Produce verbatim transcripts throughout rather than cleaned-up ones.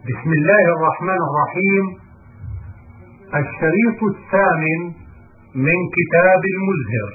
بسم الله الرحمن الرحيم. الشريط الثامن من كتاب المزهر.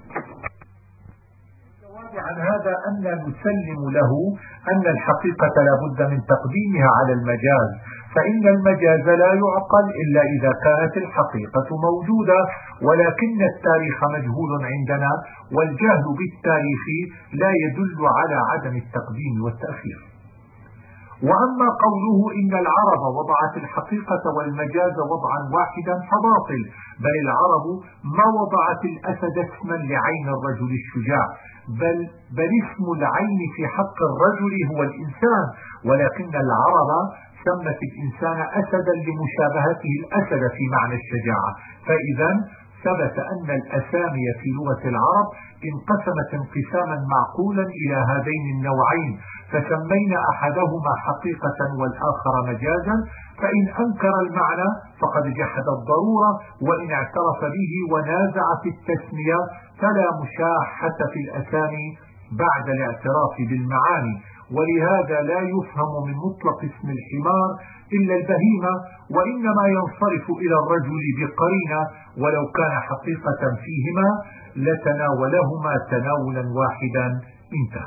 الجواب عن هذا أن نسلم له أن الحقيقة لا بد من تقديمها على المجاز، فإن المجاز لا يعقل إلا إذا كانت الحقيقة موجودة، ولكن التاريخ مجهول عندنا، والجهل بالتاريخ لا يدل على عدم التقديم والتأخير. وأما قوله إن العرب وضعت الحقيقة والمجاز وضعا واحدا فباطل، بل العرب ما وضعت الأسد اسما لعين الرجل الشجاع، بل, بل اسم العين في حق الرجل هو الإنسان، ولكن العرب سمت الإنسان أسدا لمشابهته الأسد في معنى الشجاعة. فإذا ثبت أن الأسامي في لغة العرب انقسمت انقساما معقولا إلى هذين النوعين، فسمينا أحدهما حقيقة والآخر مجازا، فإن أنكر المعنى فقد جحد الضرورة، وإن اعترف به ونازع في التسمية فلا مشاحة في الأسامي بعد الاعتراف بالمعاني. ولهذا لا يفهم من مطلق اسم الحمار إلا البهيمة، وإنما ينصرف إلى الرجل بقرينة، ولو كان حقيقة فيهما لتناولهما تناولا واحدا. انتهى.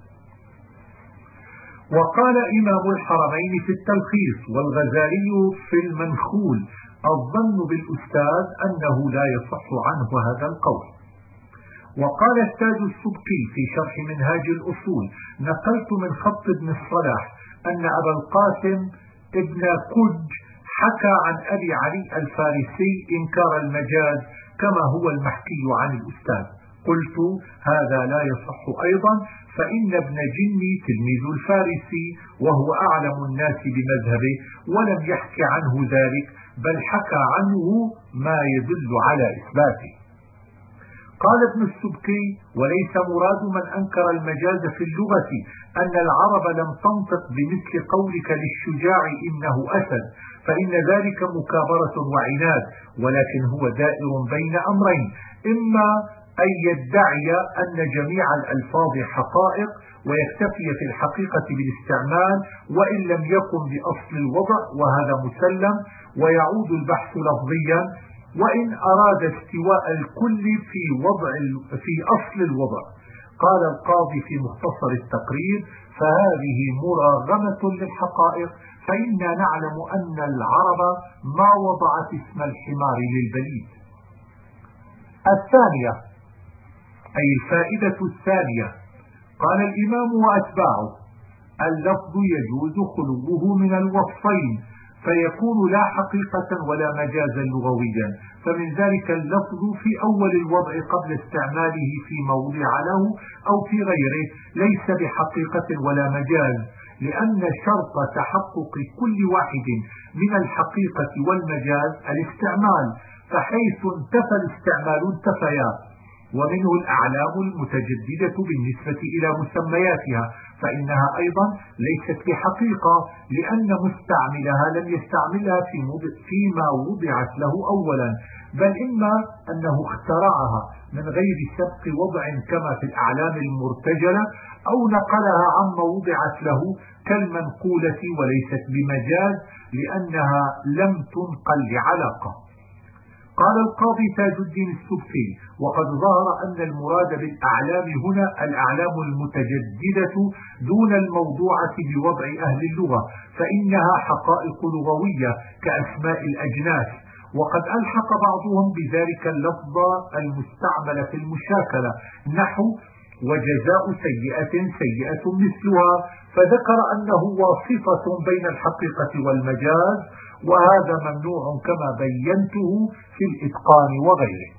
وقال إمام الحرمين في التلخيص والغزالي في المنخول: الظن بالأستاذ أنه لا يصح عنه هذا القول. وقال التاج السبكي في شرح منهاج الأصول: نقلت من خط ابن الصلاح أن أبا القاسم ابن كج حكى عن أبي علي الفارسي إنكار المجاز كما هو المحكي عن الأستاذ. قلت: هذا لا يصح أيضا، فإن ابن جني تلميذ الفارسي وهو أعلم الناس بمذهبه ولم يحكي عنه ذلك، بل حكى عنه ما يدل على إثباته. قال ابن السبكي: وليس مراد من أنكر المجاز في اللغة أن العرب لم تنطق بمثل قولك للشجاع إنه أسد، فإن ذلك مكابرة وعناد، ولكن هو دائر بين أمرين: إما أن يدعي أن جميع الألفاظ حقائق ويكتفي في الحقيقة بالاستعمال وإن لم يقم بأصل الوضع، وهذا مسلم ويعود البحث لفظيا، وإن أراد استواء الكل في وضع في أصل الوضع. قال القاضي في مختصر التقرير: فهذه مراغمة للحقائق، فإنا نعلم أن العرب ما وضعت اسم الحمار للبليد. الثانية أي الفائدة الثانية: قال الإمام وأتباعه: اللفظ يجوز خلوه من الوصفين، فيكون لا حقيقة ولا مجازا لغويا، فمن ذلك اللفظ في أول الوضع قبل استعماله فيما وضع له أو في غيره ليس بحقيقة ولا مجاز، لأن شرط تحقق كل واحد من الحقيقة والمجاز الاستعمال، فحيث انتفى الاستعمال انتفيا. ومنه الأعلام المتجددة بالنسبة إلى مسمياتها، فإنها أيضا ليست بحقيقة، لأن مستعملها لم يستعملها في فيما وضعت له أولا، بل إما أنه اخترعها من غير سبق وضع كما في الأعلام المرتجلة، أو نقلها عما وضعت له كالمنقولة، وليست بمجاز لأنها لم تنقل لعلاقة. قال القاضي تاج الدين السبكي: وقد ظهر أن المراد بالأعلام هنا الأعلام المتجددة دون الموضوعة بوضع أهل اللغة، فإنها حقائق لغوية كأسماء الأجناس، وقد ألحق بعضهم بذلك اللفظ المستعمل في المشاكلة، نحو وجزاء سيئة سيئة مثلها، فذكر أنه واصفة بين الحقيقة والمجاز، وهذا ممنوع كما بينته في الإتقان وغيره.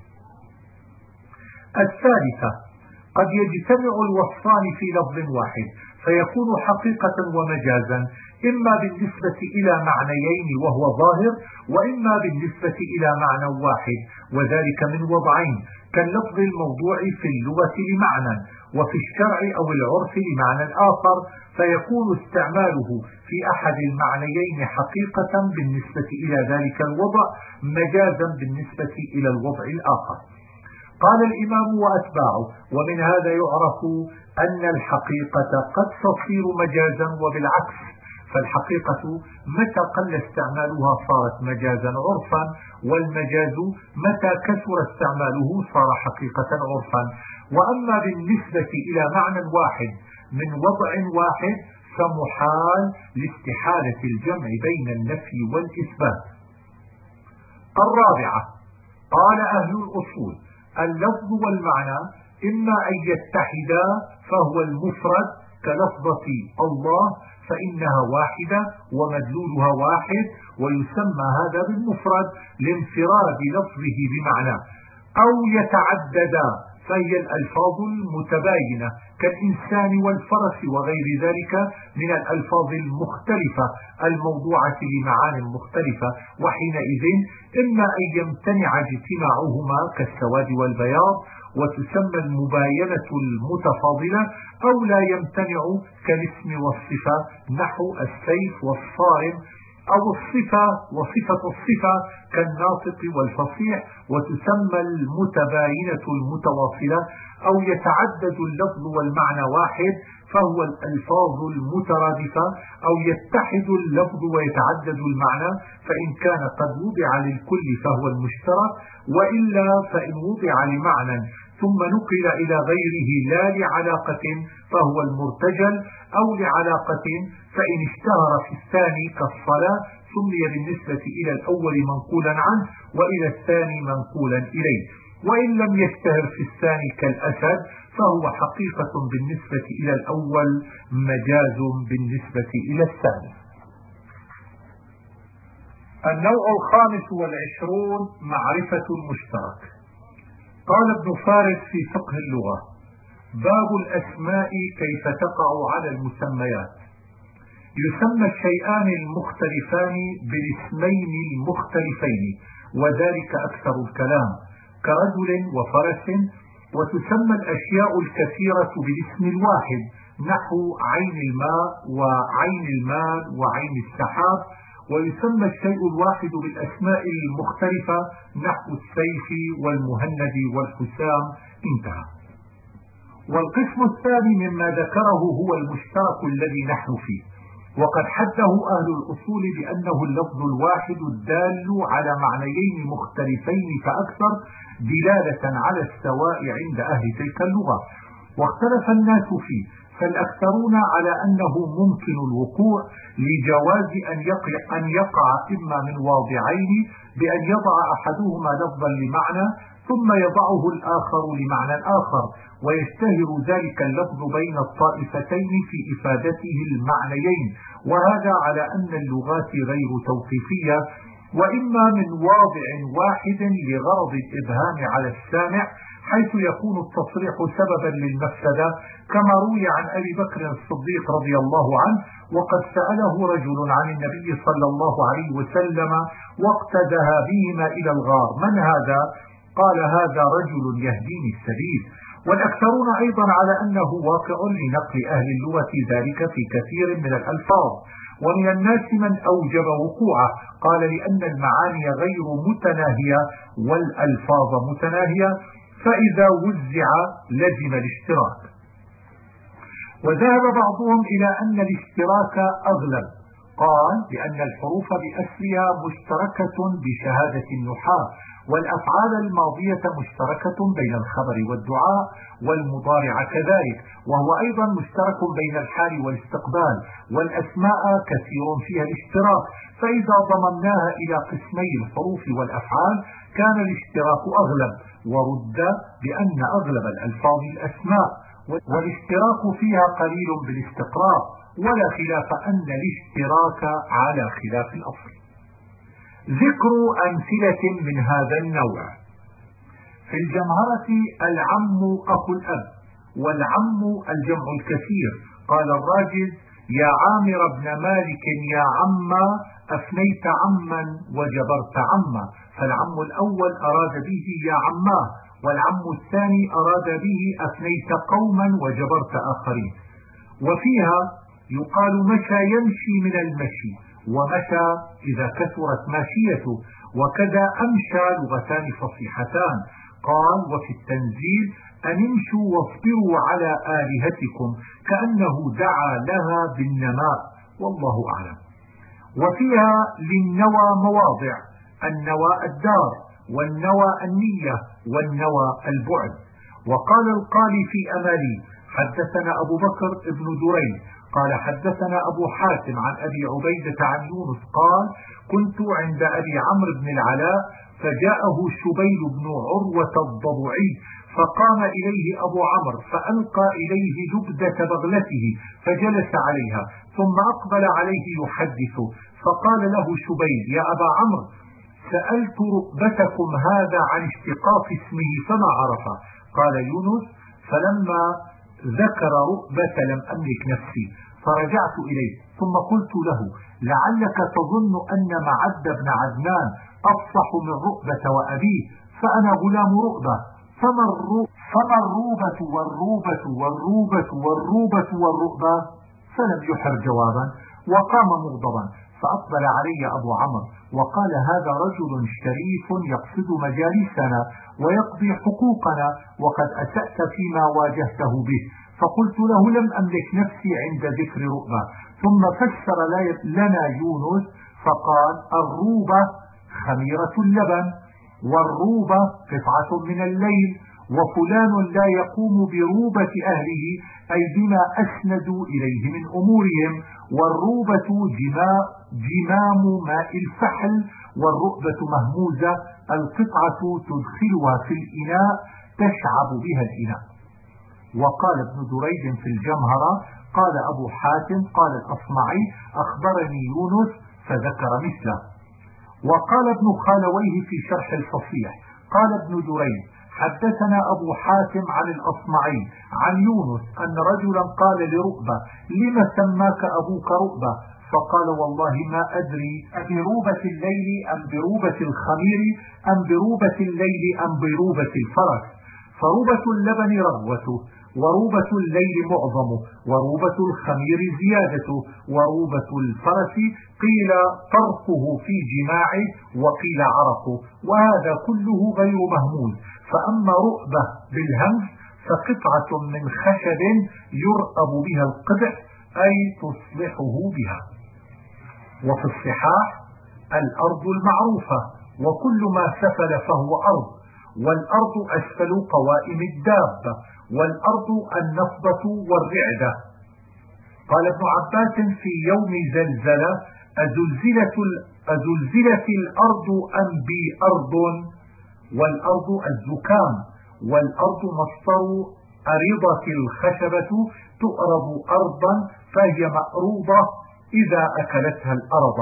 الثالثة: قد يجتمع الوصفان في لفظ واحد فيكون حقيقة ومجازا، إما بالنسبة إلى معنيين وهو ظاهر، وإما بالنسبة إلى معنى واحد، وذلك من وضعين: كاللفظ الموضوع في اللغة لمعنى، وفي الشرع أو العرف لمعنى آخر، فيكون استعماله في أحد المعنيين حقيقة بالنسبة إلى ذلك الوضع، مجازا بالنسبة إلى الوضع الآخر. قال الإمام وأتباعه: ومن هذا يعرف أن الحقيقة قد تصير مجازا وبالعكس، فالحقيقة متى قل استعمالها صارت مجازا عرفا، والمجاز متى كثر استعماله صار حقيقة عرفا. وأما بالنسبة إلى معنى واحد من وضع واحد فمحال لاستحالة الجمع بين النفي والإثبات. الرابعة، قال أهل الأصول: اللفظ والمعنى إما أن يتحدا فهو المفرد كلفظة الله فإنها واحدة ومدلولها واحد، ويسمى هذا بالمفرد لانفراد لفظه بمعنى، أو يتعددا فهي الألفاظ المتباينة كالإنسان والفرس وغير ذلك من الألفاظ المختلفة الموضوعة لمعان مختلفة، وحينئذ إما أن يمتنع اجتماعهما كالسواد والبياض وتسمى المباينة المتفاضلة، أو لا يمتنع كالاسم والصفة نحو السيف والصارم، أو الصفة وصفة الصفة كالناطق والفصيح وتسمى المتباينة المتواصلة، أو يتعدد اللفظ والمعنى واحد فهو الألفاظ المترادفة، أو يتحد اللفظ ويتعدد المعنى فإن كان قد وضع للكل فهو المشترك، وإلا فإن وضع لمعنى ثم نقل إلى غيره لا لعلاقة فهو المرتجل، أو لعلاقة فإن اشتهر في الثاني كالصلاة سمي بالنسبة إلى الأول منقولا عنه وإلى الثاني منقولا إليه، وإن لم يشتهر في الثاني كالأسد فهو حقيقة بالنسبة إلى الأول مجاز بالنسبة إلى الثاني. النوع الخامس والعشرون: معرفة المشترك. قال ابن فارس في فقه اللغة: باب الأسماء كيف تقع على المسميات. يسمى الشيئان المختلفان بالاسمين المختلفين، وذلك أكثر الكلام كرجل وفرس. وتسمى الأشياء الكثيرة بالاسم الواحد نحو عين الماء وعين المال وعين السحاب. ويسمى الشيء الواحد بالأسماء المختلفة نحو السيف والمهند والحسام. انتهى. والقسم الثاني مما ذكره هو المشترك الذي نحن فيه، وقد حده أهل الأصول بأنه اللفظ الواحد الدال على معنيين مختلفين فأكثر دلالة على السواء عند أهل تلك اللغة، واختلف الناس فيه، فالأكثرون على أنه ممكن الوقوع لجواز أن يقع, أن يقع إما من واضعين بأن يضع أحدهما لفظا لمعنى ثم يضعه الآخر لمعنى آخر، ويشتهر ذلك اللفظ بين الطائفتين في إفادته المعنيين، وهذا على أن اللغات غير توقيفية، وإما من واضع واحد لغرض الإبهام على السامع حيث يكون التصريح سببا للمفسدة، كما روي عن أبي بكر الصديق رضي الله عنه وقد سأله رجل عن النبي صلى الله عليه وسلم وقت ذهابهما إلى الغار: من هذا؟ قال: هذا رجل يهديني السبيل. والأكثرون أيضا على أنه واقع لنقل أهل اللغة ذلك في كثير من الألفاظ، ومن الناس من أوجب وقوعه، قال: لأن المعاني غير متناهية والألفاظ متناهية، فإذا وزع لزم الاشتراك. وذهب بعضهم إلى أن الاشتراك أغلب، قال: لأن الحروف بأسرها مشتركة بشهادة النحاة، والأفعال الماضية مشتركة بين الخبر والدعاء، والمضارع كذلك، وهو أيضا مشترك بين الحال والاستقبال، والأسماء كثير فيها الاشتراك، فإذا ضممناها إلى قسمي الحروف والأفعال كان الاشتراك أغلب، ورد بأن أغلب الألفاظ الأسماء، والاشتراك فيها قليل بالاستقراء، ولا خلاف أن الاشتراك على خلاف الأصل. ذكر أمثلة من هذا النوع: في الجمهرة العم أخو الأب، والعم الجمع الكثير. قال الراجز: يا عامر بن مالك يا عما أفنيت عما وجبرت عما، فالعم الأول أراد به يا عماه، والعم الثاني أراد به أفنيت قوما وجبرت آخرين. وفيها يقال مشى يمشي من المشي، ومشى إذا كثرت ماشيته، وكذا أمشى لغتان فصيحتان. قال: وفي التنزيل أن امشوا واصبروا على آلهتكم، كأنه دعا لها بالنماء، والله أعلم. وفيها للنوى مواضع: النوى الدار، والنوى النية، والنوى البعد. وقال القالي في أمالي: حدثنا أبو بكر ابن دريد قال حدثنا أبو حاتم عن أبي عبيدة عن يونس قال: كنت عند أبي عمرو بن العلاء فجاءه شبيل بن عروة الضبعي، فقام إليه أبو عمرو فألقى إليه لبدة بغلته فجلس عليها، ثم أقبل عليه يحدث، فقال له شبيل: يا أبا عمرو، سألت رؤبتكم هذا عن اشتقاق اسمه فما عرفه. قال يونس: فلما ذكر رؤبة لم أملك نفسي فرجعت إليه، ثم قلت له: لعلك تظن أن معد بن عدنان أفصح من رؤبة وأبيه، فأنا غلام رؤبة، فما الروبة والروبة والروبة والروبة والرؤبة؟ فلم يحر جوابا وقام مغضبا. فأقبل علي أبو عمرو وقال: هذا رجل شريف يقصد مجالسنا ويقضي حقوقنا، وقد أسأت فيما واجهته به. فقلت له: لم أملك نفسي عند ذكر رؤبة. ثم فسر لنا يونس فقال: الروبة خميرة اللبن، والروبة قطعة من الليل، وفلان لا يقوم بروبة أهله أي بما أسندوا إليه من أمورهم، والروبة جماء جمام ماء الفحل، والرؤبة مهموزة القطعة تدخلها في الإناء تشعب بها الإناء. وقال ابن دريد في الجمهرة: قال أبو حاتم قال الأصمعي: أخبرني يونس، فذكر مثله. وقال ابن خالويه في شرح الفصيح: قال ابن دريد: حدثنا أبو حاتم عن الأصمعي عن يونس أن رجلا قال لرؤبة: لم سماك أبوك رؤبة؟ فقال: والله ما أدري أبروبة الليل أم بروبة الخمير أم بروبة الليل أم بروبة الفرس، فروبة اللبن رغوته، وروبة الليل معظمه، وروبة الخمير زيادته، وروبة الفرس قيل طرفه في جماعه وقيل عرقه، وهذا كله غير مهموز. فأما رؤبة بالهمز فقطعة من خشب يرأب بها القدح أي تصلحه بها. وفي الصحاح: الأرض المعروفة، وكل ما سفل فهو أرض، والأرض أسفل قوائم الدابة، والأرض النفضة والرعدة. قال ابن عباس في يوم زلزلة: أزلزلت, أزلزلت الأرض أم بي أرض، والأرض الزكام، والأرض مصدر أرضة الخشبة تؤرض أرضا فهي مأروضة إذا أكلتها الأرض.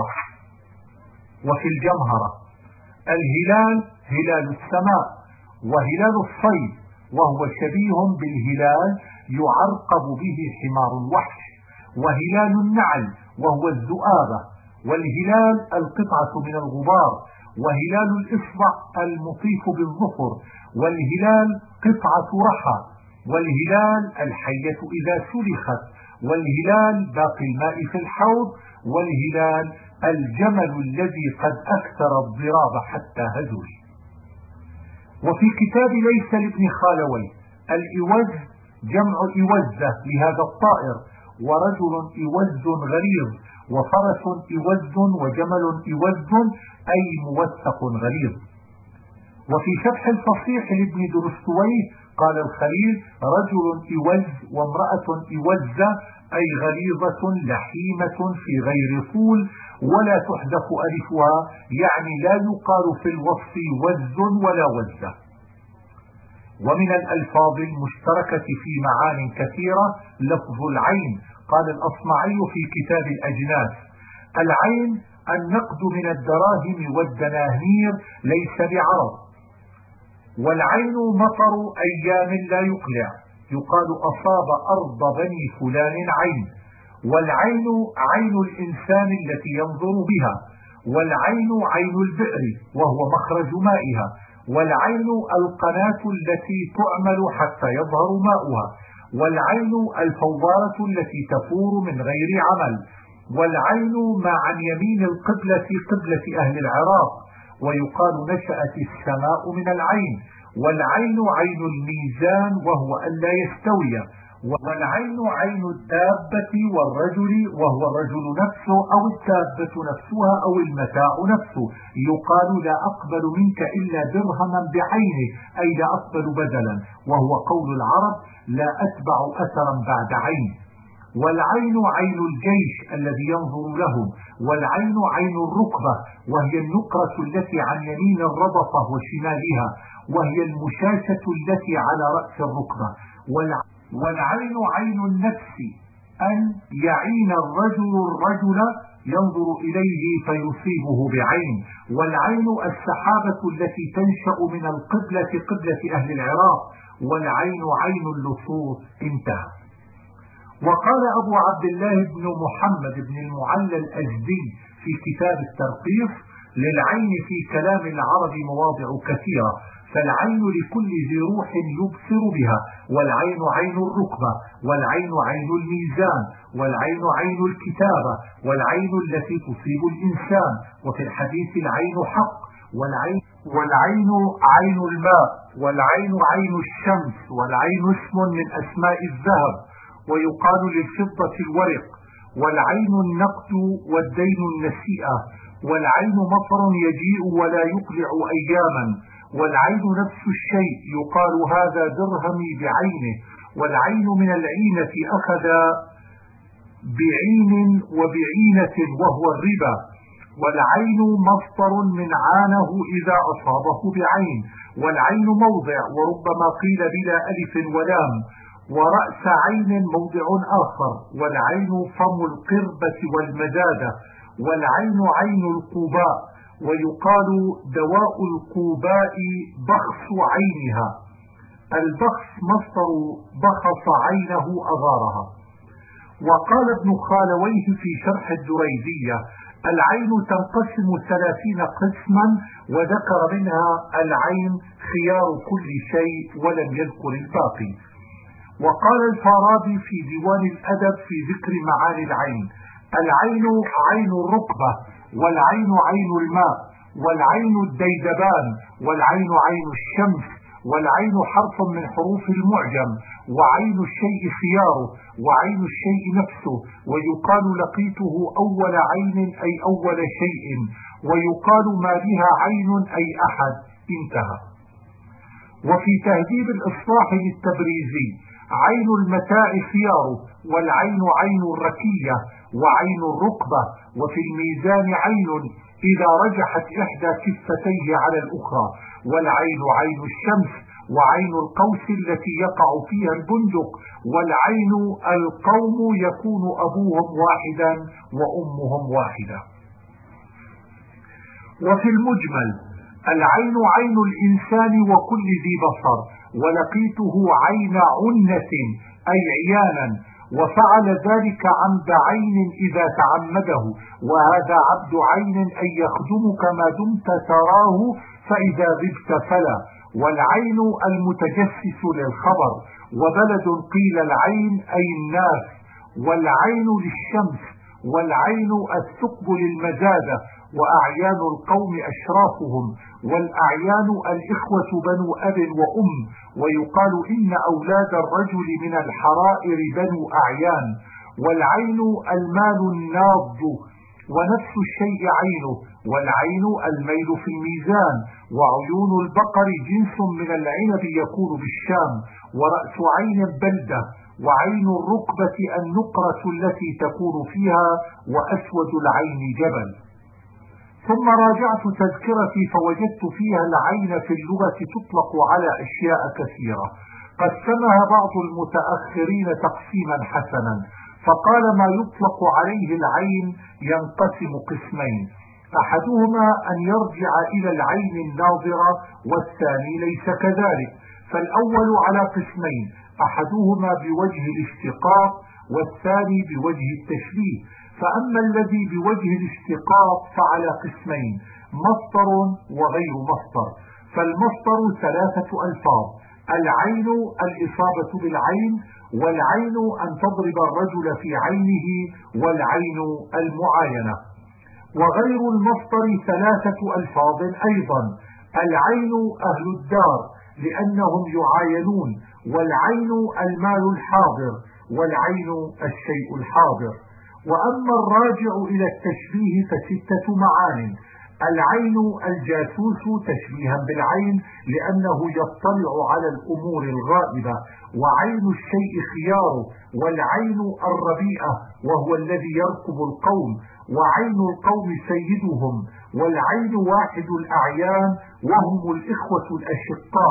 وفي الجمهرة: الهلال هلال السماء، وهلال الصيد، وهو شبيه بالهلال يعرقب به حمار الوحش، وهلال النعل وهو الذؤابة، والهلال القطعة من الغبار، وهلال الإصبع المطيف بالظفر، والهلال قطعة رحى، والهلال الحية إذا سلخت، والهلال باقي الماء في الحوض، والهلال الجمل الذي قد أكثر الضراب حتى هزل. وفي كتاب ليس لابن خالوي: الإوز جمع إوزة لهذا الطائر، ورجل إوز غليظ، وفرس إوز، وجمل إوز أي موثق غليظ. وفي شرح الفصيح لابن درستويه قال الخليل: رجل إوز وامرأة إوزة أي غليظة لحيمة في غير طول ولا تحذف ألفها، يعني لا يقال في الوصف وز ولا وزة. ومن الألفاظ المشتركة في معان كثيرة لفظ العين. قال الأصمعي في كتاب الأجناس: العين النقد من الدراهم والدنانير ليس بعرض. والعين مطر أيام لا يقلع، يقال أصاب أرض بني فلان عين. والعين عين الإنسان التي ينظر بها، والعين عين البئر وهو مخرج مائها، والعين القناة التي تعمل حتى يظهر ماؤها، والعين الفوارة التي تفور من غير عمل، والعين ما عن يمين القبلة قبلة أهل العراق. ويقال: نشأت السماء من العين، والعين عين الميزان وهو ألا يستوي، والعين عين الدابة والرجل وهو الرجل نفسه أو الدابة نفسها أو المتاع نفسه. يقال لا أقبل منك إلا درهما بعينه، أي لا أقبل بدلا، وهو قول العرب لا أتبع أثرا بعد عين. والعين عين الجيش الذي ينظر لهم، والعين عين الركبة وهي النقرة التي عن يمين الرضفة وشمالها، وهي المشاشة التي على رأس الركبة. والعين عين النفس، أن يعين الرجل الرجل ينظر إليه فيصيبه بعين. والعين السحابة التي تنشأ من القبلة قبلة أهل العراق، والعين عين اللصوص. انتهى. وقال أبو عبد الله بن محمد بن المعلى الأجدي في كتاب الترقيص: للعين في كلام العرب مواضع كثيرة، فالعين لكل ذي روح يبصر بها، والعين عين الركبة، والعين عين الميزان، والعين عين الكتابة، والعين التي تصيب الإنسان. وفي الحديث العين حق، والعين, والعين عين الماء، والعين عين الشمس، والعين اسم من أسماء الذهب، ويقال للفضة الورق، والعين النقد والدين النسيئة، والعين مطر يجيء ولا يقلع أياما، والعين نفس الشيء، يقال هذا درهمي بعينه. والعين من العينة أخذ بعين وبعينة وهو الربا. والعين مصدر من عانه إذا أصابه بعين. والعين موضع، وربما قيل بلا ألف ولام. ورأس عين موضع آخر. والعين فم القربة والمزادة. والعين عين القوباء، ويقال دواء القوباء بخس عينها. البخس مصدر بخص عينه أغارها. وقال ابن خالويه في شرح الدريدية: العين تنقسم ثلاثين قسما، وذكر منها العين خيار كل شيء ولم يذكر الباقي. وقال الفارابي في ديوان الأدب في ذكر معاني العين: العين عين الركبة، والعين عين الماء، والعين الديدبان، والعين عين الشمس، والعين حرف من حروف المعجم، وعين الشيء خياره، وعين الشيء نفسه. ويقال لقيته أول عين أي أول شيء، ويقال ما بها عين أي أحد. انتهى. وفي تهذيب الإصلاح للتبريزي: عين المتاع خياره، والعين عين الركية، وعين الركبة. وفي الميزان عين إذا رجحت إحدى كفتيه على الأخرى. والعين عين الشمس، وعين القوس التي يقع فيها البندق. والعين القوم يكون أبوهم واحدا وأمهم واحدة. وفي المجمل: العين عين الإنسان وكل ذي بصر، ولقيته عين عنة أي عيانا، وفعل ذلك عمد عين إذا تعمده، وهذا عبد عين أي يخدمك ما دمت تراه، فإذا غبت فلا. والعين المتجسس للخبر، وبلد قيل العين أي الناس. والعين للشمس، والعين الثقب للمزادة، وأعيان القوم أشرافهم. والأعيان الإخوة بنو أب وأم، ويقال إن أولاد الرجل من الحرائر بنو أعيان. والعين المال الناض، ونفس الشيء عينه. والعين الميل في الميزان. وعيون البقر جنس من العنب يكون بالشام. ورأس عين بلدة. وعين الركبة النقرة التي تكون فيها. وأسود العين جبل. ثم راجعت تذكرتي فوجدت فيها العين في اللغة تطلق على أشياء كثيرة، قسمها بعض المتأخرين تقسيما حسنا، فقال: ما يطلق عليه العين ينقسم قسمين: أحدهما أن يرجع إلى العين الناظرة، والثاني ليس كذلك. فالأول على قسمين: أحدهما بوجه الاشتقاق، والثاني بوجه التشبيه. فأما الذي بوجه الاشتقاق فعلى قسمين: مصدر وغير مصدر. فالمصدر ثلاثة ألفاظ: العين الإصابة بالعين، والعين أن تضرب الرجل في عينه، والعين المعاينة. وغير المصدر ثلاثة ألفاظ أيضا: العين أهل الدار، لأنهم يعاينون، والعين المال الحاضر، والعين الشيء الحاضر. وأما الراجع إلى التشبيه فستة معان: العين الجاسوس تشبيها بالعين لأنه يطلع على الأمور الغائبة، وعين الشيء خياره، والعين الربيئة وهو الذي يركب القوم، وعين القوم سيدهم، والعين واحد الأعيان وهم الإخوة الأشقاء،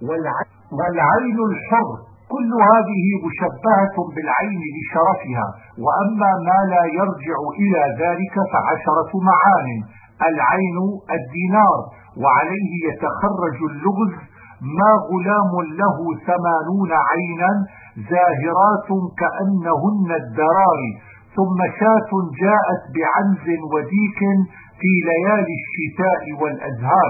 والعين الحر. كل هذه مشبهة بالعين لشرفها. وأما ما لا يرجع إلى ذلك فعشرة معان: العين الدينار، وعليه يتخرج اللغز: ما غلام له ثمانون عينا زاهرات كأنهن الدرار، ثم شاة جاءت بعنز وديك في ليالي الشتاء والأزهار.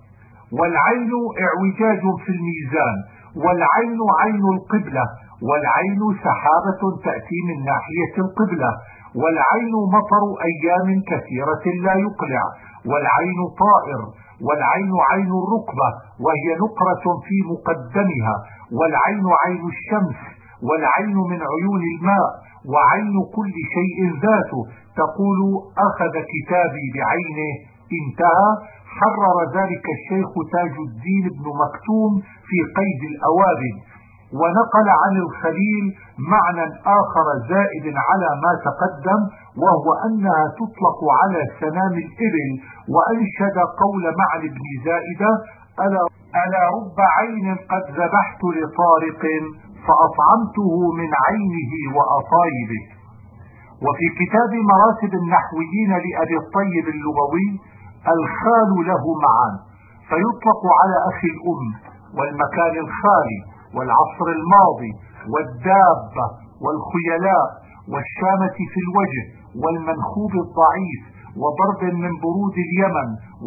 والعين اعوجاج في الميزان، والعين عين القبلة، والعين سحابة تأتي من ناحية القبلة، والعين مطر أيام كثيرة لا يقلع، والعين طائر، والعين عين الركبة وهي نقرة في مقدمها، والعين عين الشمس، والعين من عيون الماء، وعين كل شيء ذاته. تقول أخذ كتابي بعينه انتهى. حرر ذلك الشيخ تاج الدين بن مكتوم في قيد الأوابد. ونقل عن الخليل معنى آخر زائد على ما تقدم، وهو أنها تطلق على سنام الإبل. وأنشد قول معن بن زائدة: ألا, ألا رب عين قد ذبحت لطارق فأطعمته من عينه وأطايبه. وفي كتاب مراتب النحويين لأبي الطيب اللغوي: الخال له معان، فيطلق على أخي الأم، والمكان الخالي، والعصر الماضي، والدابة، والخيلاء، والشامة في الوجه، والمنخوب الضعيف، وضرب من برود اليمن،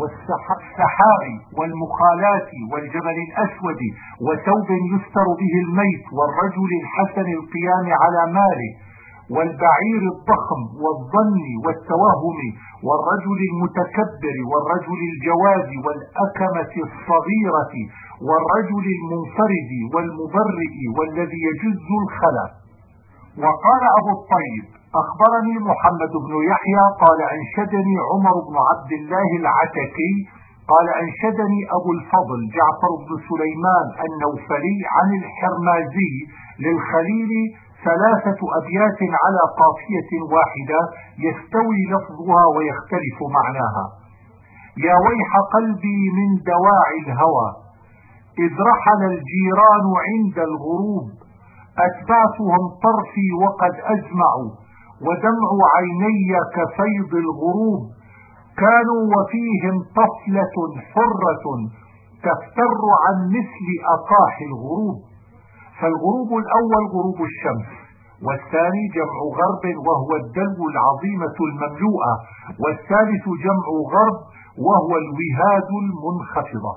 والسحاب، والمخالات، والجبل الأسود، وثوب يستر به الميت، والرجل الحسن القيام على ماله، والبعير الضخم، والظن والتوهم، والرجل المتكبر، والرجل الجواد، والأكمة الصغيرة، والرجل المنفرد، والمبرئ، والذي يجز الخلا. وقال أبو الطيب: أخبرني محمد بن يحيى قال أنشدني عمر بن عبد الله العتكي قال أنشدني أبو الفضل جعفر بن سليمان النوفلي عن الحرمازي للخليل ثلاثة أبيات على قافية واحدة يستوي لفظها ويختلف معناها: يا ويح قلبي من دواعي الهوى، إذ رحل الجيران عند الغروب، أتبعتهم طرفي وقد أجمعوا، ودمع عيني كفيض الغروب، كانوا وفيهم طفلة حرة تفتر عن مثل أقاح الغروب. فالغروب الأول غروب الشمس، والثاني جمع غرب وهو الدلو العظيمة المملوءة، والثالث جمع غرب وهو الوهاد المنخفضة.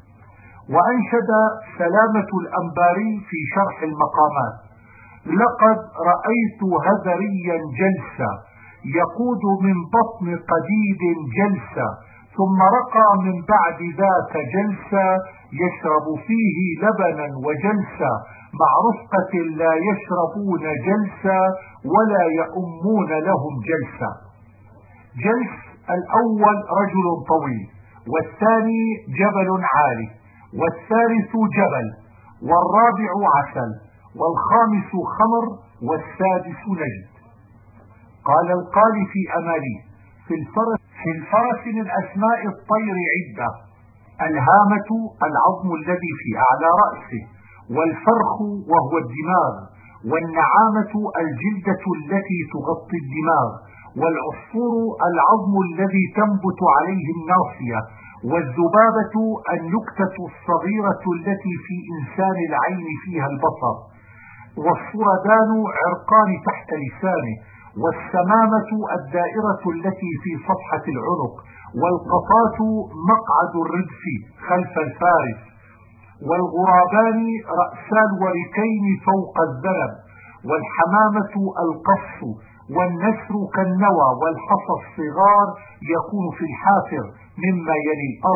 وأنشد سلامة الأنباري في شرح المقامات: لقد رأيت هذريا جلسا يقود من بطن قديد جلسا، ثم رقى من بعد ذاك جلسا يشرب فيه لبنا وجلسا، مع رفقة لا يشربون جلسا ولا يؤمون لهم جلسا. جلس الأول رجل طويل، والثاني جبل عالي، والثالث جبل، والرابع عسل، والخامس خمر، والسادس نجد. قال القالي في أمالي: في الفرس, في الفرس من أسماء الطير عدة: الهامة العظم الذي في أعلى رأسه، والفرخ وهو الدماغ، والنعامة الجلدة التي تغطي الدماغ، والعصفور العظم الذي تنبت عليه الناصية، والذبابة النكتة الصغيرة التي في إنسان العين فيها البصر، والصردان عرقان تحت لسانه، والسمامة الدائرة التي في صفحة العنق، والقطاة مقعد الردف خلف الفارس، والغرابان رأسا الوركين فوق الذنب، والحمامة القص، والنسر كالنوى، والحصى الصغار يكون في الحافر مما يلي الأرض،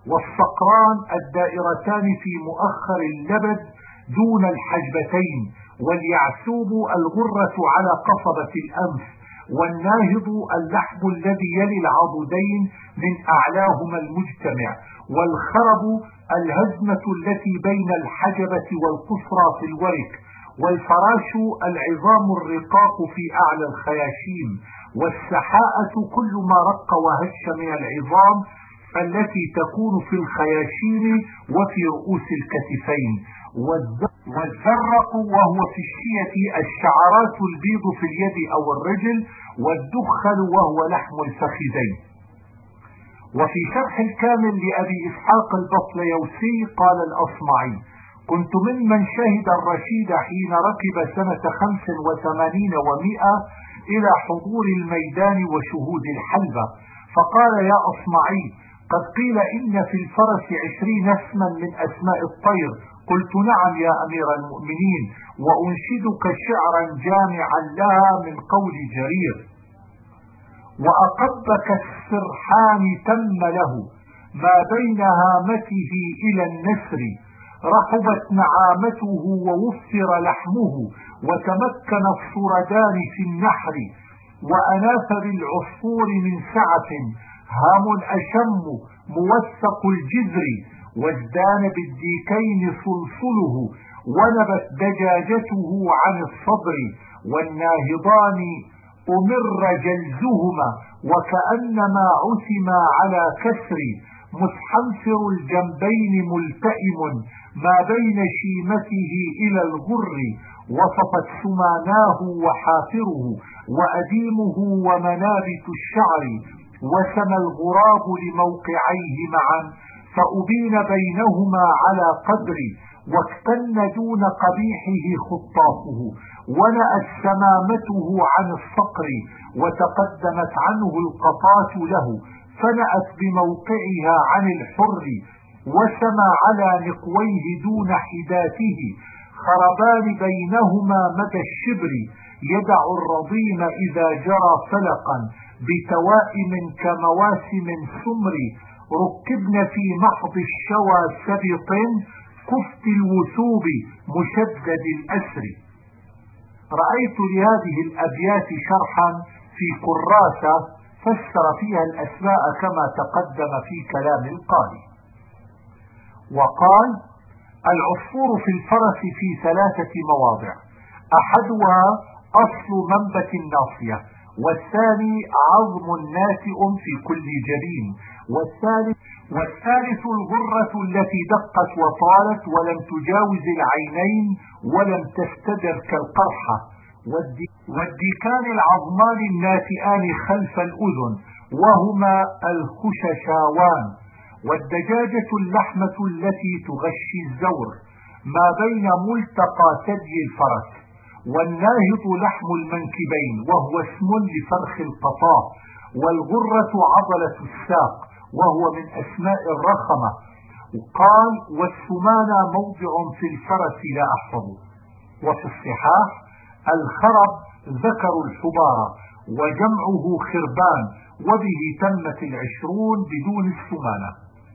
والصقران الدائرتان في مؤخر اللبد دون الحجبتين، واليعسوب الغرة على قصبة الأنف، والناهض اللحم الذي يلي العضدين من أعلاهما المجتمع، والخرب الهزمة التي بين الحجبة والقصرى في الورك، والفراش العظام الرقاق في أعلى الخياشيم، والسحاءة كل ما رق وهش من العظام التي تكون في الخياشيم وفي رؤوس الكتفين، والزرق وهو في الشية الشعرات البيض في اليد أو الرجل، والدخل وهو لحم الفخذين. وفي شرح الكامل لأبي إسحاق البطليوسي قال الأصمعي: كنت ممن شهد الرشيد حين ركب سنة خمس وثمانين ومئة إلى حضور الميدان وشهود الحلبة، فقال: يا أصمعي، قد قيل إن في الفرس عشرين اسما من أسماء الطير. قلت: نعم يا أمير المؤمنين، وأنشدك شعرا جامعا لها من قول جرير: وأقبك السرحان تم له ما بين هامته إلى النسر، رحبت نعامته ووفر لحمه، وتمكن الصردان في النحر، وأناف بالعصفور من سعف، هام أشم موثق الجذر، وازدان بالديكين صلصله، ونبت دجاجته عن الصدر، والناهضان أمر جلزهما، وكأنما عثما على كسر، مستنفر الجنبين ملتئم ما بين شيمته إلى الغر، وصفت سماناه وحافره، وأديمه ومنابت الشعر، وسمى الغراب لموقعيه معا، فأبين بينهما على قدر، واكتن دون قبيحه خطافه، ونأت سمامته عن الصقر، وتقدمت عنه القطاة له، فنأت بموقعها عن الحر، وسمى على نقويه دون حداته، خربان بينهما مدى الشبر، يدع الرضيم إذا جرى فلقا، بتوائم كمواسم سمر، ركبن في محض الشوى سبط، كفت الوثوب مشدد الأسر. رأيت لهذه الأبيات شرحا في كراسة فسر فيها الأسماء كما تقدم في كلام القارئ. وقال: العصفور في الفرس في ثلاثة مواضع: أحدها أصل منبت الناصية، والثاني عظم ناتئ في كل جبين، والثالث, والثالث الغرة التي دقت وطالت ولم تجاوز العينين ولم تستدر كالقرحة، والديكان العظمان الناتئان خلف الأذن وهما الخششاوان، والدجاجة اللحمة التي تغشي الزور ما بين ملتقى ثدي الفرس، والناهض لحم المنكبين وهو اسم لفرخ القطاع، والغرة عضلة الساق وهو من أسماء الرخمة. وقال: والسمانة موضع في الفرس لا أحفظ. وفي الصحاح: الخرب ذكر الحبارة وجمعه خربان، وبه تمت العشرون بدون السمانة.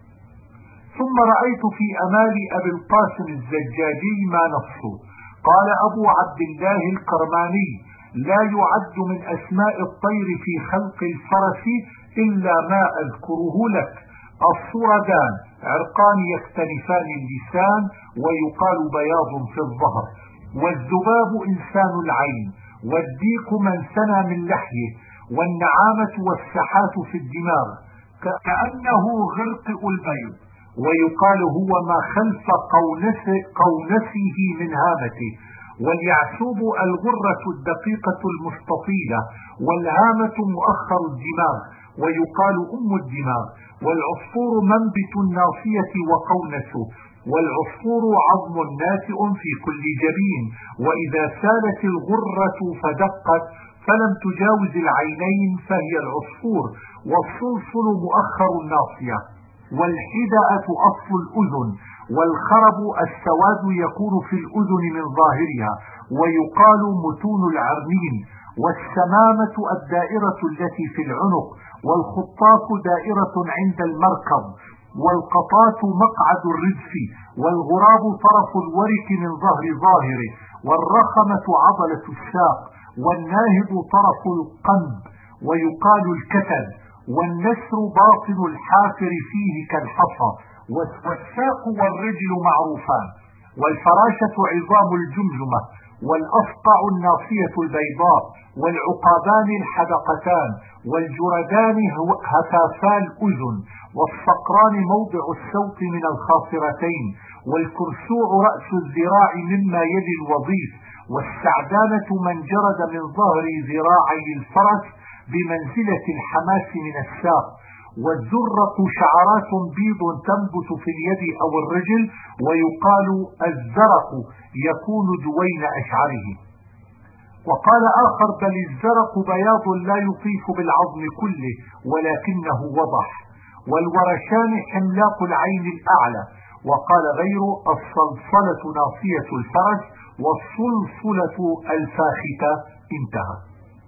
ثم رأيت في أمال أبي القاسم الزجاجي ما نصه. قال أبو عبد الله القرماني: لا يعد من أسماء الطير في خلق الفرس إلا ما أذكره لك: الصردان عرقان يختلفان اللسان ويقال بياض في الظهر، والذباب إنسان العين، والديك من سنى من لحيه، والنعامة والسحات في الدماغ كأنه غرقئ البيض، ويقال هو ما خلف قونسه, قونسه من هامته، واليعسوب الغرة الدقيقة المستطيلة، والهامة مؤخر الدماغ ويقال أم الدماغ، والعصفور منبت الناصية وقونسه، والعصفور عظم ناتئ في كل جبين، وإذا سالت الغرة فدقت فلم تجاوز العينين فهي العصفور، والصلصل مؤخر الناصية، والحدأة أصل الأذن، والخرب السواد يكون في الأذن من ظاهرها ويقال متون العرنين، والسمامة الدائرة التي في العنق، والخطاف دائرة عند المركب، والقطاة مقعد الردف، والغراب طرف الورك من ظهر ظاهره، والرخمة عضلة الساق، والناهض طرف القنب ويقال الكتل، والنسر باطن الحافر فيه كالحصى، والساق والرجل معروفان، والفراشة عظام الجمجمة، والأصقع الناصية البيضاء، والعقابان الحدقتان، والجردان هتافا الأذن، والصقران موضع السوط من الخاصرتين، والكرسوع رأس الذراع مما يلي الوظيف، والسعدانة من جرد من ظهر ذراعي الفرس بمنزلة الحماس من الساق، والزرق شعرات بيض تنبت في اليد أو الرجل، ويقال الزرق يكون دوين أشعره. وقال آخر بل الزرق بياض لا يطيف بالعظم كله ولكنه وضح، والورشان حملاق العين الأعلى. وقال غيره الصلصلة ناصية الفرس والصلصلة الفاختة. انتهى.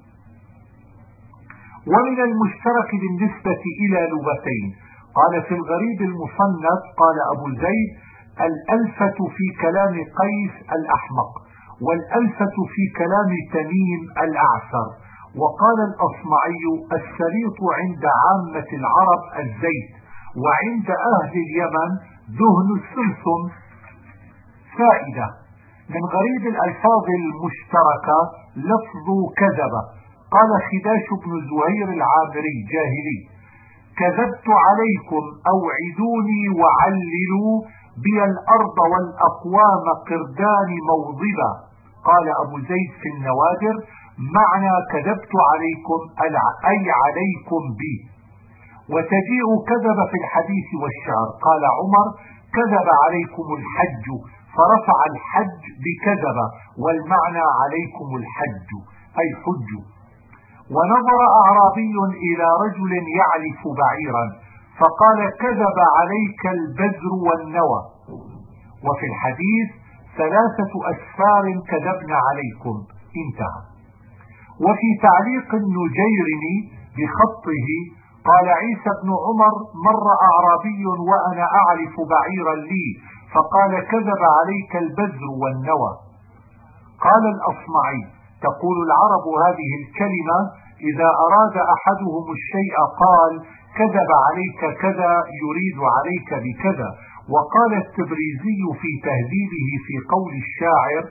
ومن المشترك بالنسبة إلى لغتين قال في الغريب المصنف قال أبو زيد الألفة في كلام قيس الأحمق، والألفة في كلام تميم الأعسر. وقال الأصمعي السليط عند عامة العرب الزيت، وعند أهل اليمن دهن السلسم. فائدة من غريب الألفاظ المشتركة لفظ كذب. قال خداش بن زهير العامري جاهلي كذبت عليكم أوعدوني وعللوا بي الأرض والأقوام قردان موضبا. قال أبو زيد في النوادر معنى كذبت عليكم أي عليكم بي. وتجيء كذب في الحديث والشعر. قال عمر كذب عليكم الحج فرفع الحج بكذب، والمعنى عليكم الحج أي حج. ونظر أعرابي إلى رجل يعلف بعيرا فقال كذب عليك البذر والنوى. وفي الحديث ثلاثة أسفار كذبنا عليكم. انتهى. وفي تعليق النجيرني بخطه قال عيسى بن عمر مر أعرابي وأنا أعلف بعيرا لي فقال كذب عليك البذر والنوى. قال الأصمعي تقول العرب هذه الكلمة إذا أراد أحدهم الشيء قال كذب عليك كذا يريد عليك بكذا. وقال التبريزي في تهذيبه في قول الشاعر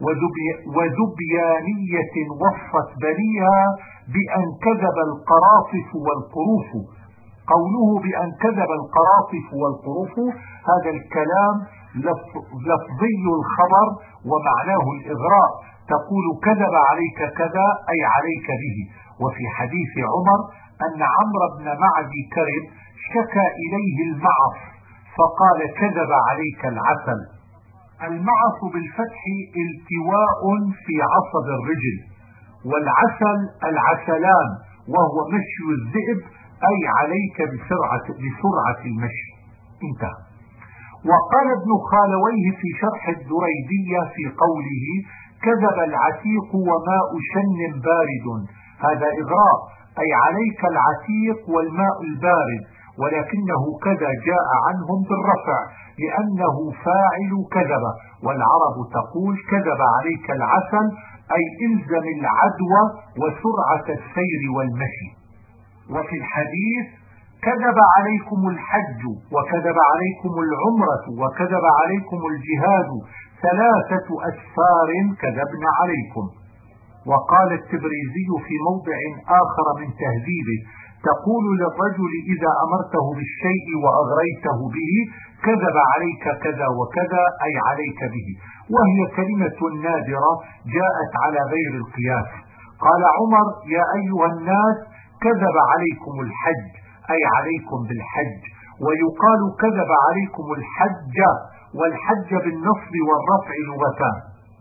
وذبيانية وصفت بنيها بأن كذب القراطف والقروف. قوله بأن كذب القراطف والقروف هذا الكلام لفظي الخبر ومعناه الإغراء، تقول كذب عليك كذا أي عليك به. وفي حديث عمر أن عمرو بن معدي كرب شكى إليه المعص فقال كذب عليك العسل. المعص بالفتح التواء في عصب الرجل، والعسل العسلان وهو مشي الذئب أي عليك بسرعة, بسرعة المشي. انتهى. وقال ابن خالويه في شرح الدريدية في قوله كذب العتيق وماء شن بارد، هذا إغراء أي عليك العتيق والماء البارد، ولكنه كذا جاء عنهم بالرفع لأنه فاعل كذب. والعرب تقول كذب عليك العسل أي إلزم العدوى وسرعة السير والمشي. وفي الحديث كذب عليكم الحج وكذب عليكم العمرة وكذب عليكم الجهاد ثلاثة أسفار كذبنا عليكم. وقال التبريزي في موضع آخر من تهذيبه تقول للرجل إذا أمرته بالشيء وأغريته به كذب عليك كذا وكذا أي عليك به، وهي كلمة نادرة جاءت على غير القياس. قال عمر يا أيها الناس كذب عليكم الحج أي عليكم بالحج. ويقال كذب عليكم الحج، والحج بالنصب والرفع لغتان،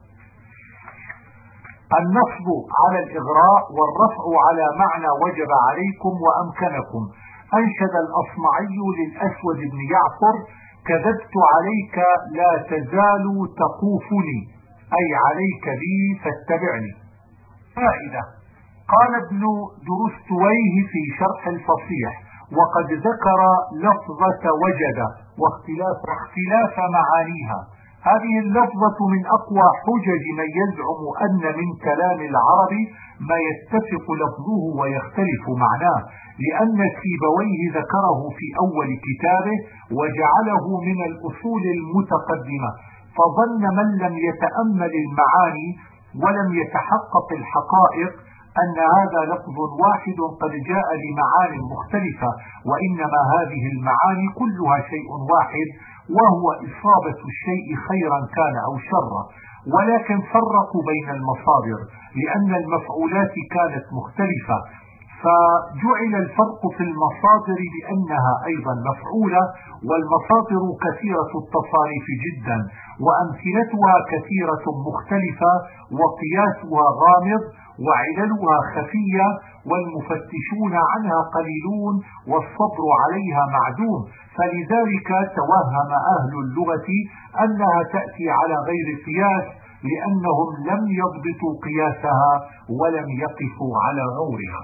النصب على الإغراء والرفع على معنى وجب عليكم وأمكنكم. أنشد الأصمعي للأسود بن يعفر كذبت عليك لا تزال تقوفني أي عليك بي فاتبعني. فائدة قال ابن درستويه في شرح الفصيح وقد ذكر لفظة وجد واختلاف, واختلاف معانيها. هذه اللفظة من أقوى حجج من يزعم أن من كلام العرب ما يتفق لفظه ويختلف معناه، لأن سيبويه ذكره في أول كتابه وجعله من الأصول المتقدمة، فظن من لم يتأمل المعاني ولم يتحقق الحقائق أن هذا لفظ واحد قد جاء لمعاني مختلفة، وإنما هذه المعاني كلها شيء واحد، وهو إصابة الشيء خيرا كان أو شرا. ولكن فرقوا بين المصادر لأن المفعولات كانت مختلفة، فجعل الفرق في المصادر بأنها أيضا مفعولة، والمصادر كثيرة التصاريف جدا وأمثلتها كثيرة مختلفة وقياسها غامض وعللها خفية والمفتشون عنها قليلون والصبر عليها معدوم، فلذلك توهم أهل اللغة أنها تأتي على غير قياس لأنهم لم يضبطوا قياسها ولم يقفوا على غورها.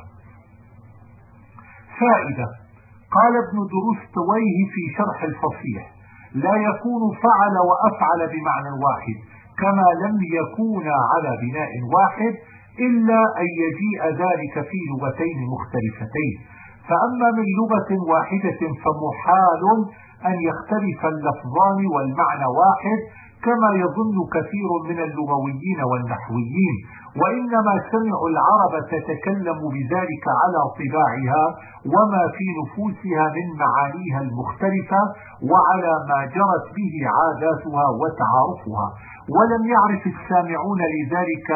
فائدة: قال ابن دروستويه في شرح الفصيح: لا يكون فعل وأفعل بمعنى واحد كما لم يكونا على بناء واحد إلا أن يجيء ذلك في لغتين مختلفتين، فأما من لغة واحدة فمحال أن يختلف اللفظان والمعنى واحد كما يظن كثير من اللغويين والنحويين، وإنما سمعوا العرب تتكلم بذلك على طباعها وما في نفوسها من معانيها المختلفة وعلى ما جرت به عاداتها وتعارفها، ولم يعرف السامعون لذلك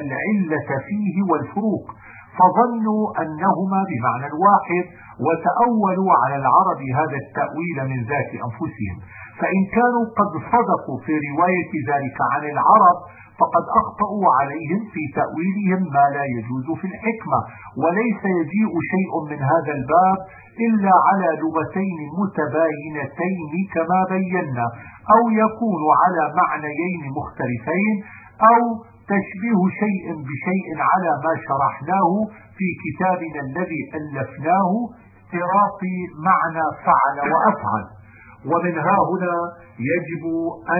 العلة فيه والفروق، فظنوا أنهما بمعنى واحد وتأولوا على العرب هذا التأويل من ذات أنفسهم. فإن كانوا قد صدقوا في رواية ذلك عن العرب فقد أخطأوا عليهم في تأويلهم ما لا يجوز في الحكمة، وليس يجيء شيء من هذا الباب إلا على لغتين متباينتين كما بينا، أو يكون على معنيين مختلفين، أو تشبيه شيء بشيء على ما شرحناه في كتابنا الذي ألفناه افتراق معنى فعل وأفعل. ومن ها هنا يجب أن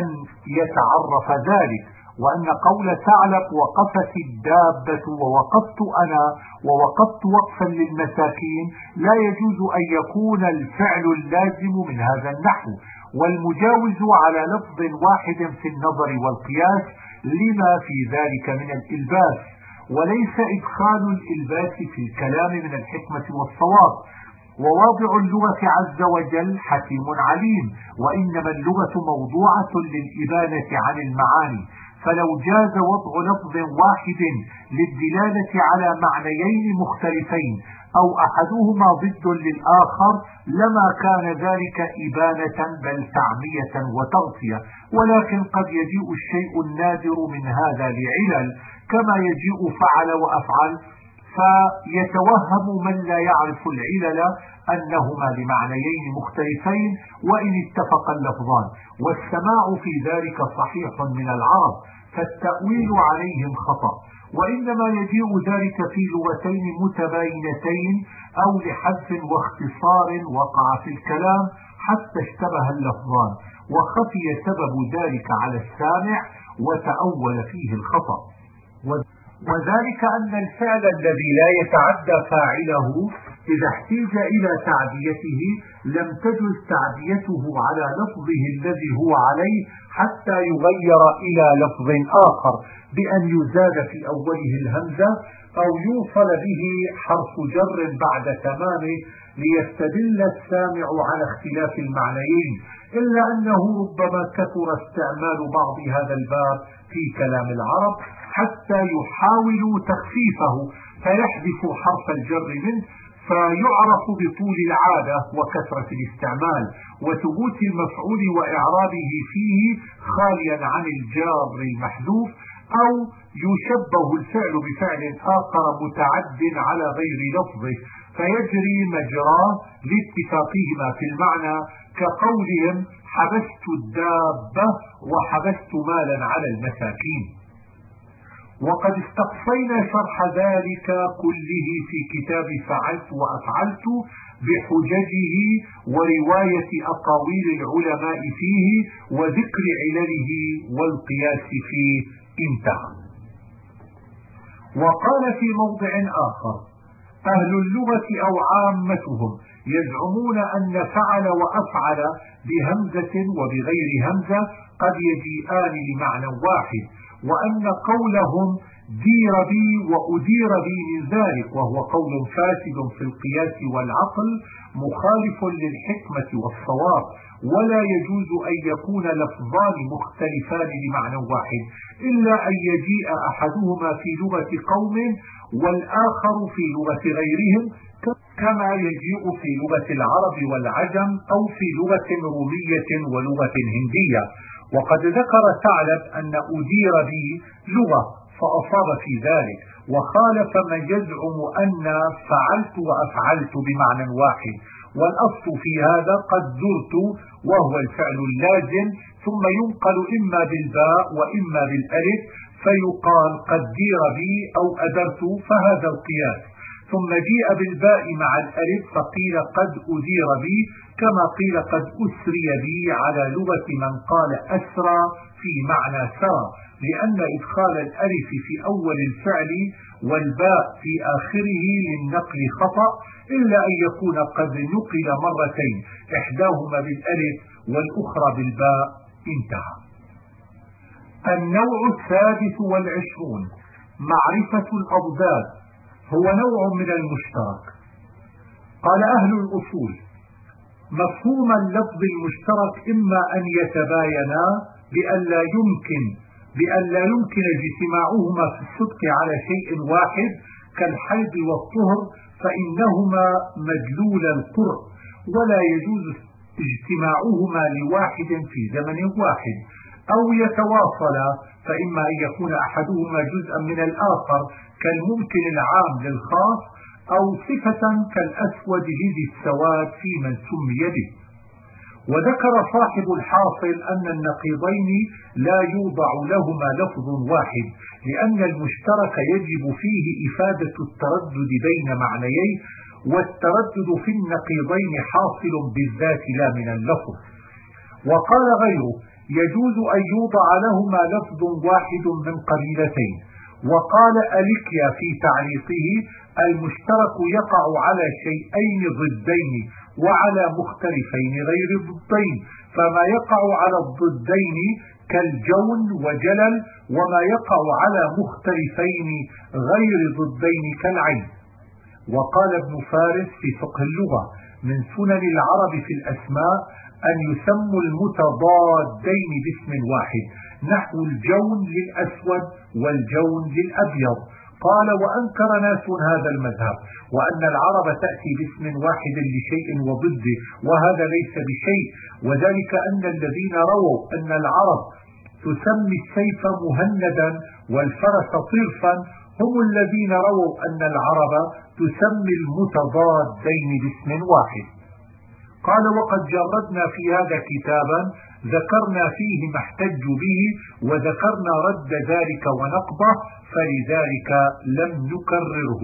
يتعرف ذلك، وأن قول ثعلب وقفت الدابة ووقفت أنا ووقفت وقفا للمساكين لا يجوز أن يكون الفعل اللازم من هذا النحو، والمجاوز على لفظ واحد في النظر والقياس لما في ذلك من الإلباس، وليس إدخال الإلباس في الكلام من الحكمة والصواب. وواضع اللغة عز وجل حكيم عليم، وإنما اللغة موضوعة للإبانة عن المعاني، فلو جاز وضع لفظ واحد للدلالة على معنيين مختلفين أو أحدهما ضد للآخر لما كان ذلك إبانة بل تعمية وتغطية، ولكن قد يجيء الشيء النادر من هذا لعلل كما يجيء فعل وأفعل، فيتوهم من لا يعرف العلل أنهما لمعنيين مختلفين وإن اتفق اللفظان، والسماع في ذلك صحيح من العرب، فالتأويل عليهم خطأ، وإنما يجيء ذلك في لغتين متباينتين أو لحذف واختصار وقع في الكلام حتى اشتبه اللفظان وخفي سبب ذلك على السامع وتأول فيه الخطأ. وذلك أن الفعل الذي لا يتعدى فاعله إذا احتيج إلى تعديته لم تجز تعديته على لفظه الذي هو عليه حتى يغير إلى لفظ آخر بأن يزاد في أوله الهمزة أو يوصل به حرف جر بعد تمامه ليستدل السامع على اختلاف المعنيين، إلا أنه ربما كثر استعمال بعض هذا الباب في كلام العرب حتى يحاولوا تخفيفه فيحذف حرف الجر منه فيعرف بطول العادة وكثرة الاستعمال وثبوت المفعول وإعرابه فيه خاليا عن الجار المحذوف، أو يشبه الفعل بفعل آخر متعد على غير لفظه فيجري مجراه لاتفاقهما في المعنى، كقولهم حبست الدابة وحبست مالا على المساكين. وقد استقصينا شرح ذلك كله في كتاب فعلت وأفعلت بحججه ورواية أقاويل العلماء فيه وذكر علله والقياس فيه. انتهى. وقال في موضع آخر: أهل اللغة أو عامتهم يزعمون أن فعل وأفعل بهمزة وبغير همزة قد يجيئان لمعنى واحد، وأن قولهم دير بي وأدير بي من ذلك، وهو قول فاسد في القياس والعقل مخالف للحكمة والصواب، ولا يجوز أن يكون لفظان مختلفان لمعنى واحد إلا أن يجيء أحدهما في لغة قوم والآخر في لغة غيرهم، كما يجيء في لغة العرب والعجم أو في لغة رومية ولغة هندية. وقد ذكر ثعلب أن أدير به لغة فأصاب في ذلك، وخالف من يزعم أن فعلت وأفعلت بمعنى واحد، والأصل في هذا قد درت وهو الفعل اللازم، ثم ينقل إما بالباء وإما بالألف فيقال قد دير بي أو أدرت، فهذا القياس. ثم جيء بالباء مع الألف فقيل قد أدير بي، كما قيل قد أسري بي على لغة من قال أسرى في معنى سرى، لأن إدخال الألف في أول الفعل والباء في آخره للنقل خطأ، إلا أن يكون قد نقل مرتين إحداهما بالألف والأخرى بالباء. انتهى. النوع السادس والعشرون: معرفة الأضداد، هو نوع من المشترك. قال أهل الأصول: مفهوم اللفظ المشترك إما أن يتباينا بأن لا يمكن بأن لا يمكن اجتماعهما في الصدق على شيء واحد كالحيض والطهر، فإنهما مدلول القرء، ولا يجوز اجتماعهما لواحد في زمن واحد، أو يتواصلا، فإما أن يكون أحدهما جزءا من الآخر كالممكن العام للخاص، أو صفة كالأسود لذي السواد في من سمي به. وذكر صاحب الحاصل أن النقيضين لا يوضع لهما لفظ واحد، لأن المشترك يجب فيه إفادة التردد بين معنيين، والتردد في النقيضين حاصل بالذات لا من اللفظ. وقال غيره: يجوز أن يوضع لهما لفظ واحد من قبيلتين. وقال أليكيا في تعليقه: المشترك يقع على شيئين ضدين وعلى مختلفين غير ضدين، فما يقع على الضدين كالجون وجلل، وما يقع على مختلفين غير ضدين كالعين. وقال ابن فارس في فقه اللغة: من سنن العرب في الأسماء أن يسموا المتضادين باسم واحد، نحو الجون للأسود والجون للأبيض. قال: وأنكر ناس هذا المذهب، وأن العرب تأتي باسم واحد لشيء وضده، وهذا ليس بشيء، وذلك أن الذين رووا أن العرب تسمي السيف مهندا والفرس طرفا هم الذين رووا أن العرب تسمي المتضادين باسم واحد. قال: وقد جردنا في هذا كتابا ذكرنا فيه ما احتجوا به، وذكرنا رد ذلك ونقضه، فلذلك لم نكرره.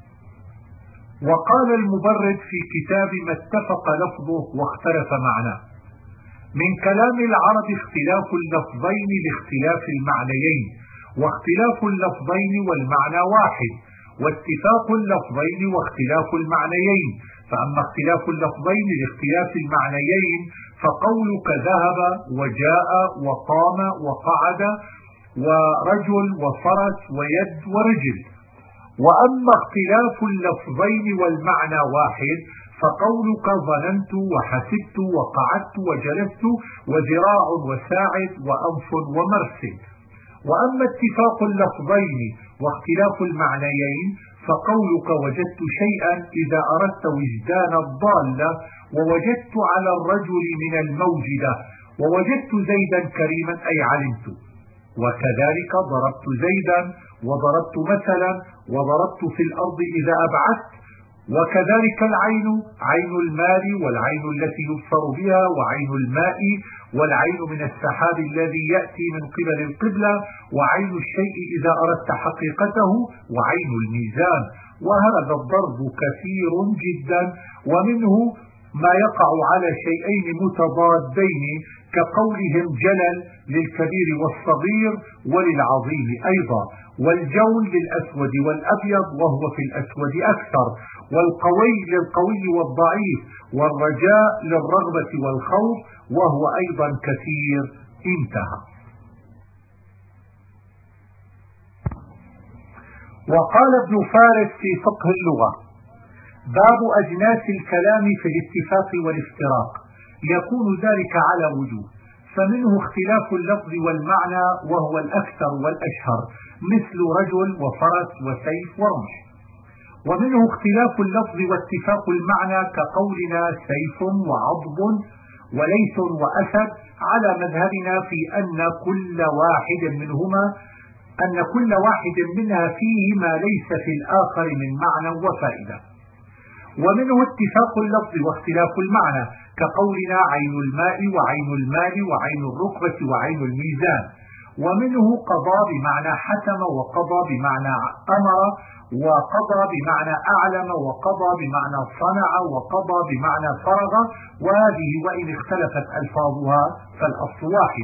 وقال المبرد في كتاب ما اتفق لفظه واختلف معناه: من كلام العرب اختلاف اللفظين لاختلاف المعنيين، واختلاف اللفظين والمعنى واحد، واتفاق اللفظين واختلاف المعنيين. فأما اختلاف اللفظين لاختلاف المعنيين فقولك ذهب وجاء وقام وقعد ورجل وفرس ويد ورجل. وأما اختلاف اللفظين والمعنى واحد فقولك ظننت وحسبت وقعدت وجلست وذراع وساعد وأنف ومرسل. وأما اتفاق اللفظين واختلاف المعنيين فقولك وجدت شيئا إذا أردت وجدان الضالة، ووجدت على الرجل من الموجدة، ووجدت زيدا كريما أي علمت. وكذلك ضربت زيدا، وضربت مثلا، وضربت في الأرض إذا أبعدت، وكذلك العين، عين المال والعين التي يبصر بها، وعين الماء، والعين من السحاب الذي يأتي من قبل القبلة، وعين الشيء إذا أردت حقيقته، وعين الميزان. وهذا الضرب كثير جدا، ومنه ما يقع على شيئين متضادين كقولهم جلل للكبير والصغير وللعظيم أيضا، والجون للأسود والأبيض وهو في الأسود أكثر، والقوي للقوي والضعيف، والرجاء للرغبة والخوف وهو أيضا كثير. انتهى. وقال ابن فارس في فقه اللغة: باب أجناس الكلام في الاتفاق والافتراق، يكون ذلك على وجوه، فمنه اختلاف اللفظ والمعنى وهو الأكثر والأشهر، مثل رجل وفرس وسيف ورمح. ومنه اختلاف اللفظ واتفاق المعنى كقولنا سيف وعضب وليث وأسد، على مذهبنا في أن كل واحد منهما أن كل واحد منها فيه ما ليس في الآخر من معنى وفائدة. ومنه اتفاق اللفظ واختلاف المعنى كقولنا عين الماء وعين المال وعين الركبة وعين الميزان. ومنه قضى بمعنى حكم، وقضى بمعنى أمر، وقضى بمعنى أعلم، وقضى بمعنى صنع، وقضى بمعنى فرغ، وهذه وإن اختلفت ألفاظها فالأصل واحد.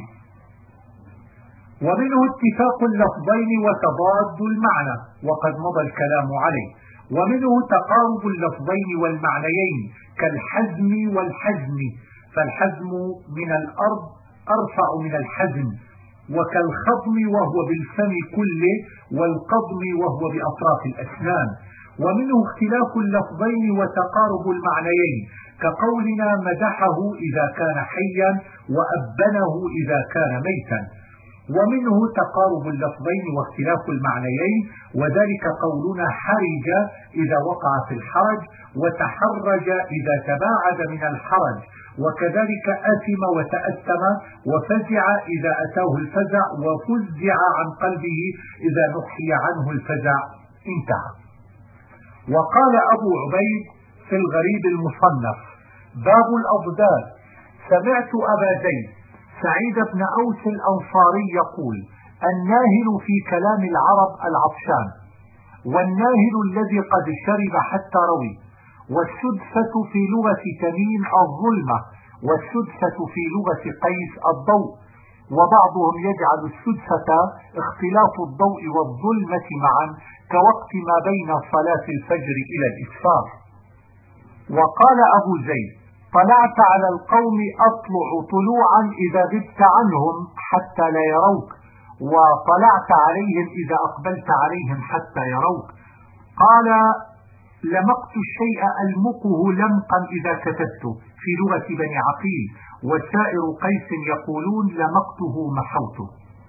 ومنه اتفاق اللفظين وتضاد المعنى، وقد مضى الكلام عليه. ومنه تقارب اللفظين والمعنيين كالحزم والحزم، فالحزم من الأرض أرفع من الحزم، وكالخضم وهو بالفم كله، والقضم وهو بأطراف الأسنان. ومنه اختلاف اللفظين وتقارب المعنيين كقولنا مدحه إذا كان حيا وأبنه إذا كان ميتا. ومنه تقارب اللفظين واختلاف المعنيين، وذلك قولنا حرج إذا وقع في الحرج، وتحرج إذا تباعد من الحرج، وكذلك أثم وتأثم، وفزع إذا أتاه الفزع، وفزع عن قلبه إذا نحي عنه الفزع. انتهى. وقال أبو عبيد في الغريب المصنف: باب الأضداد. سمعت أبا زيد سعيد بن أوس الأنصاري يقول: الناهل في كلام العرب العطشان، والناهل الذي قد شرب حتى روي، والسدسة في لغة تميم الظلمة، والسدسة في لغة قيس الضوء. وبعضهم يجعل السدسة اختلاف الضوء والظلمة معا كوقت ما بين صلاة الفجر إلى الإسفار. وقال أبو زيد: طلعت على القوم أطلع طلوعا إذا غبت عنهم حتى لا يروك، وطلعت عليهم إذا أقبلت عليهم حتى يروك. قال: لمقت الشيء ألمقه لمقا إذا كتبته، في لغة بني عقيل، وسائر قيس يقولون لمقته محوته.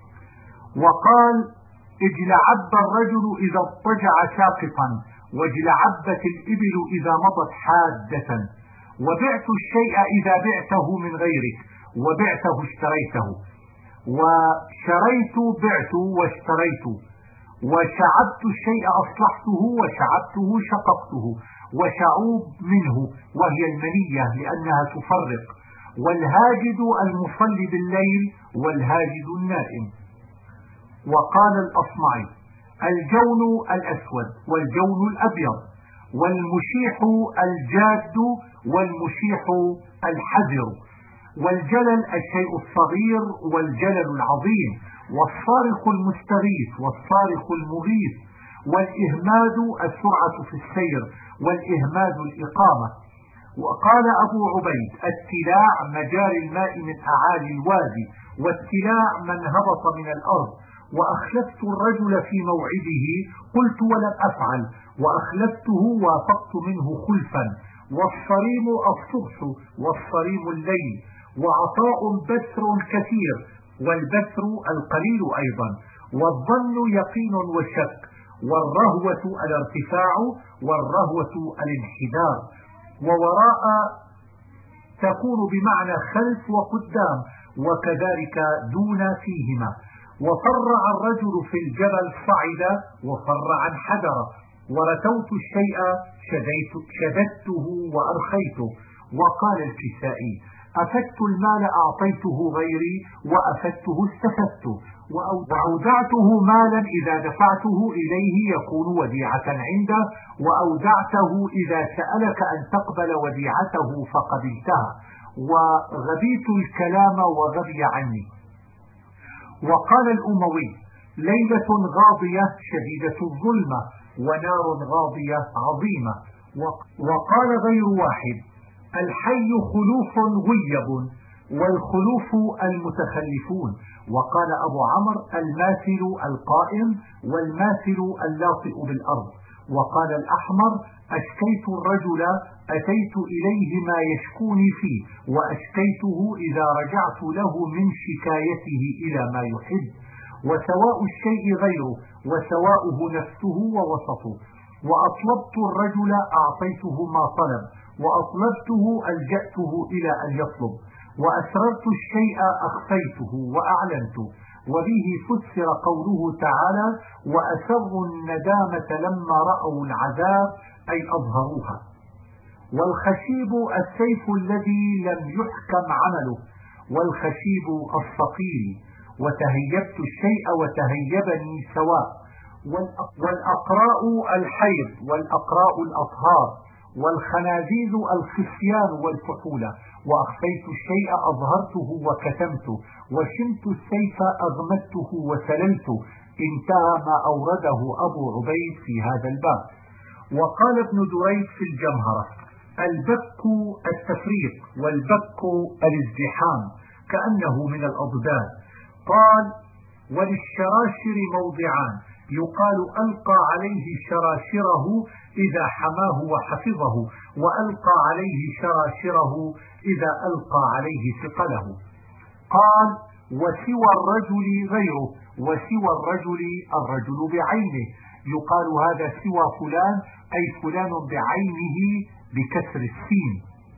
وقال: اجلعب الرجل إذا اضطجع ساقطا، واجلعبت الإبل إذا مضت حادة. وبعت الشيء إذا بعته من غيرك، وبعته اشتريته، وشريت بعت واشتريت، وشعبت الشيء أصلحته، وشعبته شققته. وشعوب منه وهي المنية لأنها تفرق. والهاجد المصلي بالليل، والهاجد النائم. وقال الأصمعي: الجون الأسود، والجون الأبيض، والمشيح الجاد، والمشيح الحذر. والجلل الشيء الصغير، والجلل العظيم، والصارخ المستغيث، والصارخ المغيث. والإهماد السرعة في السير، والإهماد الإقامة. وقال أبو عبيد: التلاع مجاري الماء من أعالي الوادي، والتلاع من هبط من الأرض. وأخلفت الرجل في موعده قلت ولم أفعل، وأخلفته وافقت منه خلفا. والصريم الصبح، والصريم الليل. وعطاء بثر كثير، والبثر القليل أيضا. والظن يقين وشك. والرهوة الارتفاع، والرهوة الانحدار. ووراء تكون بمعنى خلف وقدام، وكذلك دون فيهما. وفرع الرجل في الجبل صعد، وفرع انحدر. ورتوت الشيء شددته وأرخيته. وقال الكسائي: أفدت المال أعطيته غيري، وأفدته استفدته، وأودعته مالا إذا دفعته إليه يكون وديعة عنده، وأودعته إذا سألك أن تقبل وديعته فقبلتها، وغبيت الكلام وغبي عني. وقال الأموي: ليلة غاضية شديدة الظلمة، ونار غاضية عظيمة. وقال غير واحد: الحي خلوف غيب، والخلوف المتخلفون. وقال أبو عمرو: الماثل القائم، والماثل اللاطئ بالأرض. وقال الأحمر: أشكيت الرجل أتيت إليه ما يشكوني فيه، وأشكيته إذا رجعت له من شكايته إلى ما يحب. وسواء الشيء غيره، وسواؤه نفسه ووسطه. وأطلبت الرجل أعطيته ما طلب، وأطلبته ألجأته إلى أن يطلب. وأسررت الشيء أخفيته وأعلنته. وبه فسر قوله تعالى: وأسروا الندامة لما رأوا العذاب، أي أظهروها. والخشيب السيف الذي لم يحكم عمله، والخشيب الثقيل. وتهيبت الشيء وتهيبني سواء. والأقراء الحيض، والأقراء الأطهار، والخنازير الخصيان والفحولة. وأخفيت الشيء أظهرته وكتمته، وشمت السيف أغمدته وسللته. انتهى ما أورده أبو عبيد في هذا الباب. وقال ابن دريد في الجمهرة: البك التفريق، والبك الازدحام، كأنه من الأضداد. قال: وللشراشر موضعان، يقال ألقى عليه شراشره إذا حماه وحفظه، وألقى عليه شراشره إذا ألقى عليه ثقله. قال: وسوى الرجل غيره، وسوى الرجل الرجل بعينه، يقال هذا سوى فلان، أي فلان بعينه بكسر السين.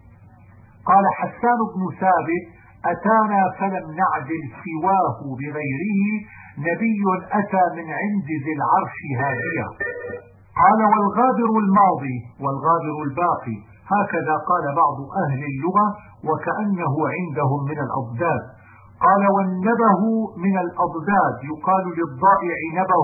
قال حسان بن ثابت: أتانا فلم نعدل سواه بغيره، نبي أتى من عند ذي العرش هاديا. قال: والغابر الماضي، والغابر الباقي، هكذا قال بعض أهل اللغة، وكأنه عندهم من الأضداد. قال: والنبه من الأضداد، يقال للضائع نبه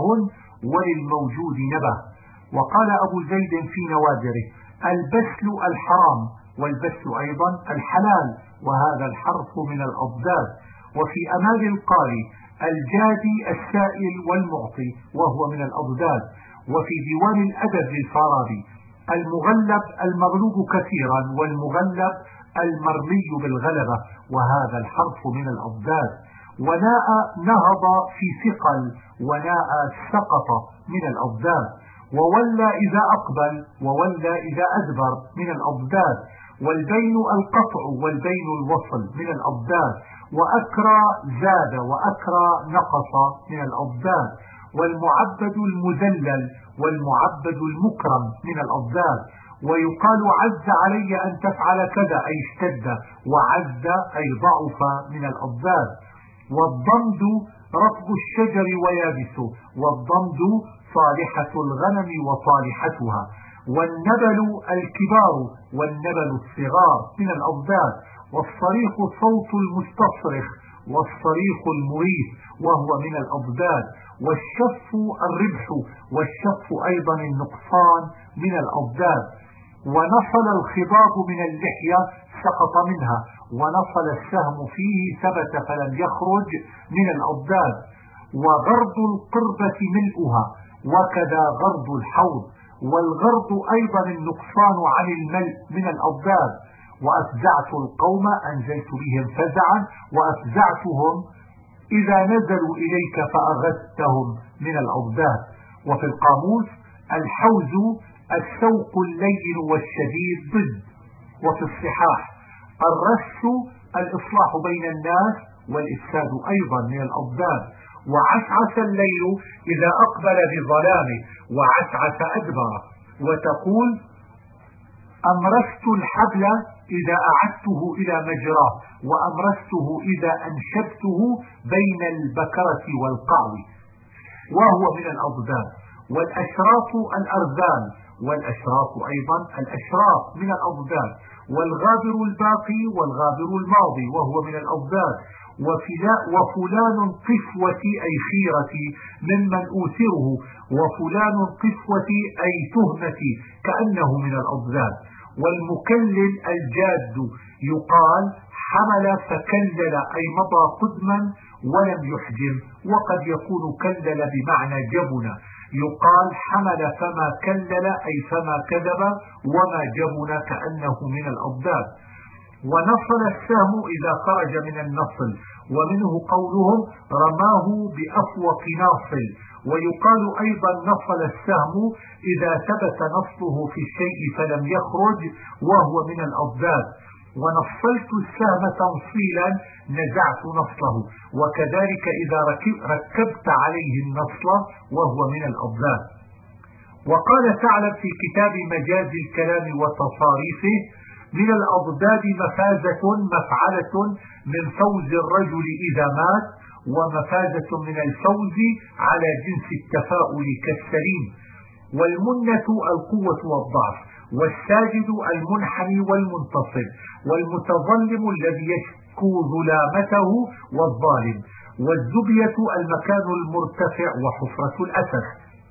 وللموجود نبه. وقال أبو زيد في نوادره: البسل الحرام، والبسل أيضا الحلال، وهذا الحرف من الأضداد. وفي أمال القاري: الجادي السائل والمعطي، وهو من الأضداد. وفي ديوان الأدب للفارابي: المغلب المغلوب كثيرا، والمغلب المرمي بالغلبة، وهذا الحرف من الأضداد. وناء نهض في ثقل، وناء سقط من الأضداد. وولى إذا أقبل، وولى إذا أدبر من الأضداد. والبين القطع، والبين الوصل من الأضداد. وأكرى زاد، وأكرى نقص من الأضداد. والمعبد المذلل، والمعبد المكرم من الأضداد. ويقال: عز علي أن تفعل كذا، أي اشتد، وعز أي ضعف من الأضداد. والضمد رطب الشجر ويابسه، والضمد صالحة الغنم وصالحتها. والنبل الكبار، والنبل الصغار من الأضداد. والصريخ صوت المستصرخ، والصريخ المريح، وهو من الأضداد. والشف الربح، والشف أيضا النقصان من الأضداد. ونصل الخضاب من اللحية، سقط منها، ونصل السهم فيه ثبت فلم يخرج من الأضداد. وغرض القربة ملؤها، وكذا غرض الحوض. والغرض أيضا النقصان عن الملء من الأضداد. وأفزعت القوم، أنزلت بهم فزعا، وأفزعتهم إذا نزلوا إليك فأغثتهم من الأضداد. وفي القاموس: الحوز السوق اللين والشديد ضد. وفي الصحاح: الرس الإصلاح بين الناس، والإفساد أيضا من الأضداد. وعسعس الليل إذا أقبل بظلامه، وعسعس أدبر. وتقول: أمرست الحبل إذا أعدته إلى مجراه، وأمرسته إذا أنشدته بين البكرة والقعو، وهو من الأضداد. والأشراط الأرذال، والأشراط أيضا الأشراط من الأضداد، والغابر الباقي والغابر الماضي وهو من الأضداد، وفلان قفوتي أي خيرتي ممن أوثره، وفلان قفوتي أي تهمتي كأنه من الأضداد. والمكلل الجاد يقال حمل فكلل أي مضى قدما ولم يحجم، وقد يكون كلل بمعنى جبن، يقال حمل فما كلل أي فما كذب وما جبن كأنه من الأضداد. ونصل السهم إذا خرج من النصل، ومنه قولهم رماه بأفوق ناصل. ويقال أيضا نصل السهم إذا ثبت نصله في الشيء فلم يخرج وهو من الأضداد. ونصلت السهم تنصيلا نزعت نصله، وكذلك إذا ركبت عليه النصل وهو من الأضداد. وقال ثعلب في كتاب مجاز الكلام وتصاريفه: من الأضداد مفازة مفعلة من فوز الرجل إذا مات، ومفازة من الفوز على جنس التفاؤل كالسليم. والمنة القوة والضعف، والساجد المنحني والمنتصر، والمتظلم الذي يشكو ظلامته والظالم، والزبية المكان المرتفع وحفرة الأسف.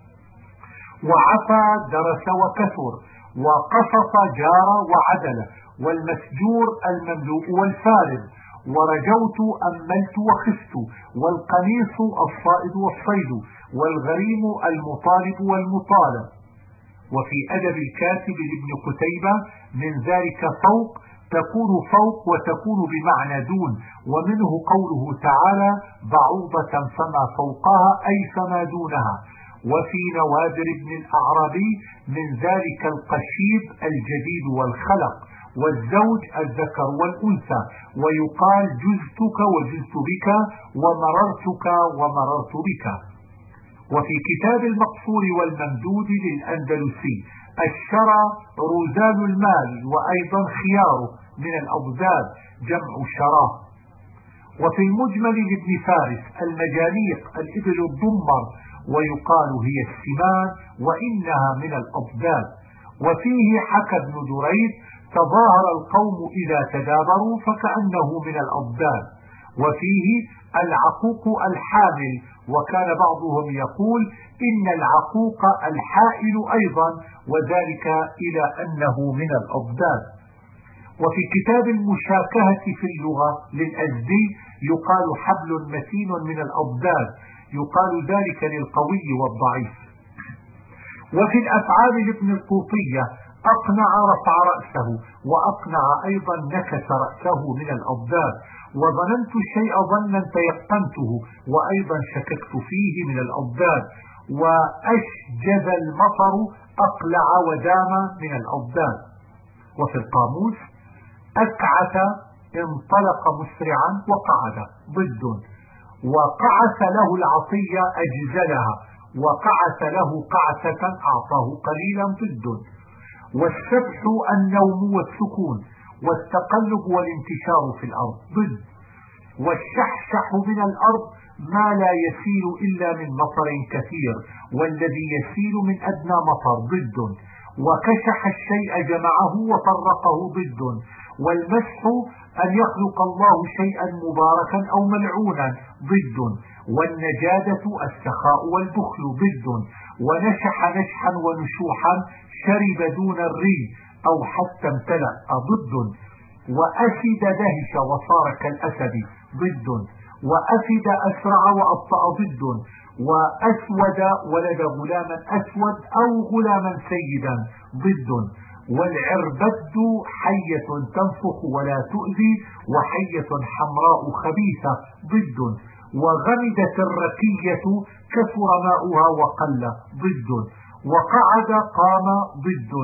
وعفى درس وكثر، وقصص جار وعدل، والمسجور المملوء والفارغ، ورجوت أملت وخفت، والقميص الصائد والصيد، والغريم المطالب والمطالب. وفي أدب الكاتب لابن قتيبة من ذلك فوق تكون فوق وتكون بمعنى دون، ومنه قوله تعالى بعوضة فما فوقها أي فما دونها. وفي نوادر ابن الأعرابي من ذلك القشيب الجديد والخلق، والزوج الذكر والأنثى، ويقال جزتك وجزت بك، ومررتك ومررت بك. وفي كتاب المقصور والممدود للأندلسي الشرى روزان المال، وأيضا خياره من الأضداد جمع شراه. وفي المجمل لابن فارس المجانيق الإبل الضمر، ويقال هي السمان وإنها من الأضداد. وفيه حكى ابن دريد تظاهر القوم إذا تدابروا فكأنه من الأضداد. وفيه العقوق الحامل، وكان بعضهم يقول إن العقوق الحائل أيضا، وذلك إلى أنه من الأضداد. وفي كتاب المشاكهة في اللغة للأزدي يقال حبل متين من الأضداد، يقال ذلك للقوي والضعيف. وفي الأفعال لابن القوطية أقنع رفع رأسه، وأقنع أيضا نكس رأسه من الأضداد. وظننت الشيء ظنا تيقنته، وأيضا شككت فيه من الأضداد. وأشجز المطر أقلع ودام من الأضداد. وفي القاموس أكعث انطلق مسرعا وقعد ضد، وقعث له العطية أجزلها، وقعث له قعثة أعطاه قليلا ضد. والسبح النوم والسكون، والتقلب والانتشار في الأرض ضد. والشحشح من الأرض ما لا يسيل إلا من مطر كثير، والذي يسيل من أدنى مطر ضد. وكشح الشيء جمعه وفرقه ضد. والمسح أن يخلق الله شيئا مباركا أو ملعونا ضد. والنجادة السخاء والبخل ضد. ونشح نشحا ونشوحا شرب دون الري أو حتى امتلأ ضد. وأفد دهش وصار كالأسد ضد. وأفد أسرع وأبطأ ضد. وأسود ولد غلاما أسود أو غلاما سيدا ضد. والعربد حية تنفخ ولا تؤذي، وحية حمراء خبيثة ضد. وغمدت الركية كثر ماؤها وقل ضد. وقعد قام ضد.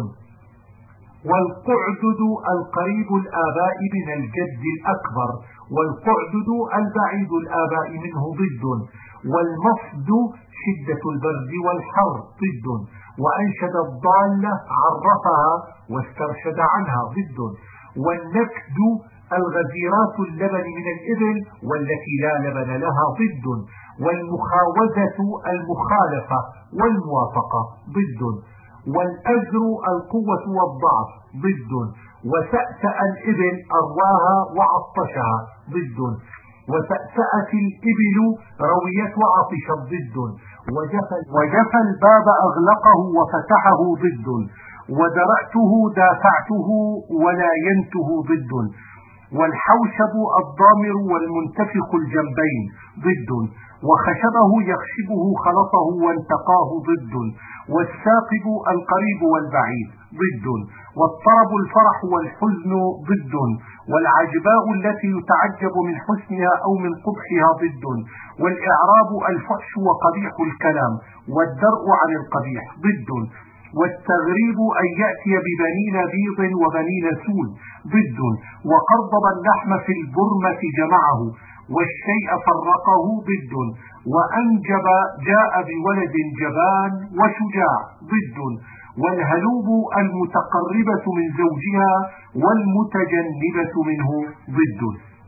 والقعدد القريب الآباء من الجد الأكبر، والقعدد البعيد الآباء منه ضد. والمصد شدة البرد والحر ضد. وأنشد الضالة عرفها واسترشد عنها ضد. والنكد الغزيرات اللبن من الإبل والتي لا لبن لها ضد، والمخاوزة المخالفة والموافقة ضد، والأجر القوة والضعف ضد، وسأسأ الإبل أرواها وعطشها ضد، وسأسأت الإبل رويت وعطشت ضد، وجف الباب أغلقه وفتحه ضد، ودرأته دافعته ولاينته ضد، والحوشب الضامر والمنتفخ الجنبين ضد، وخشبه يخشبه خلطه وانتقاه ضد، والساقب القريب والبعيد ضد، والطرب الفرح والحزن ضد، والعجباء التي يتعجب من حسنها أو من قبحها ضد، والإعراب الفحش وقبيح الكلام، والدرء عن القبيح ضد، والتغريب أن يأتي ببنين بيض وبنين سود ضد، وقرضب اللحم في البرمة جمعه، والشيء فرقه ضد، وأنجب جاء بولد جبان وشجاع ضد، والهلوب المتقربة من زوجها والمتجنبة منه ضد.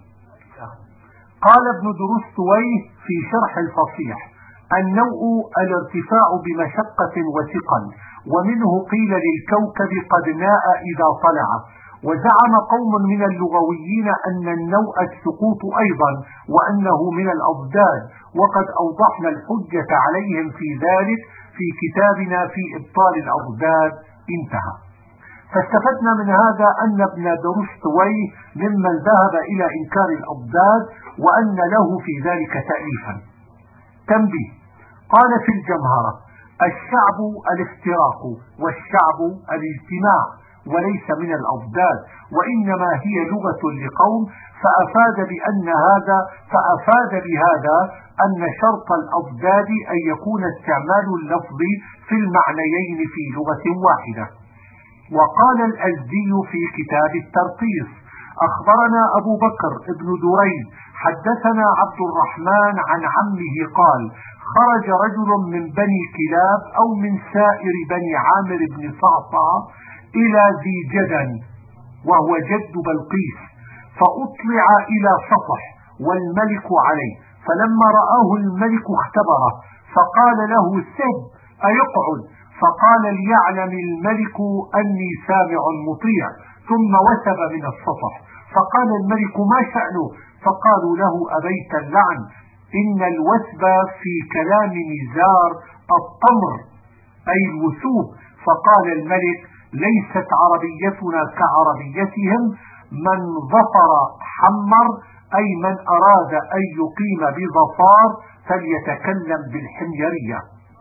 قال ابن درستويه في شرح الفصيح: النوء الارتفاع بمشقة وثقل، ومنه قيل للكوكب قد ناء إذا طلع. وزعم قوم من اللغويين أن النوء السقوط أيضا، وأنه من الأضداد، وقد أوضحنا الحجة عليهم في ذلك في كتابنا في إبطال الأضداد. انتهى. فاستفدنا من هذا أن ابن درستويه ممن ذهب إلى إنكار الأضداد، وأن له في ذلك تأليفا. تنبيه: قال في الجمهرة: الشعب الافتراق، والشعب الاجتماع، وليس من الأضداد، وإنما هي لغة لقوم، فأفاد بأن هذا فأفاد بهذا أن شرط الأضداد أن يكون استعمال اللفظ في المعنيين في لغة واحدة. وقال الأزدي في كتاب الترقيص: أخبرنا أبو بكر ابن دريد حدثنا عبد الرحمن عن عمه قال: خرج رجل من بني كلاب أو من سائر بني عامر بن صعصع إلى ذي جدن وهو جد بلقيس، فأطلع إلى سطح والملك عليه، فلما رآه الملك اختبره، فقال له: سب أيقعد؟ فقال: ليعلم الملك أني سامع مطيع، ثم وثب من السطح. فقال الملك: ما شأنه؟ فقالوا له: أبيت اللعن، إن الوثب في كلام نزار الطمر أي الوثوب. فقال الملك: ليست عربيتنا كعربيتهم، من ظفر حمر، أي من أراد أن يقيم بظفار فليتكلم بالحميرية.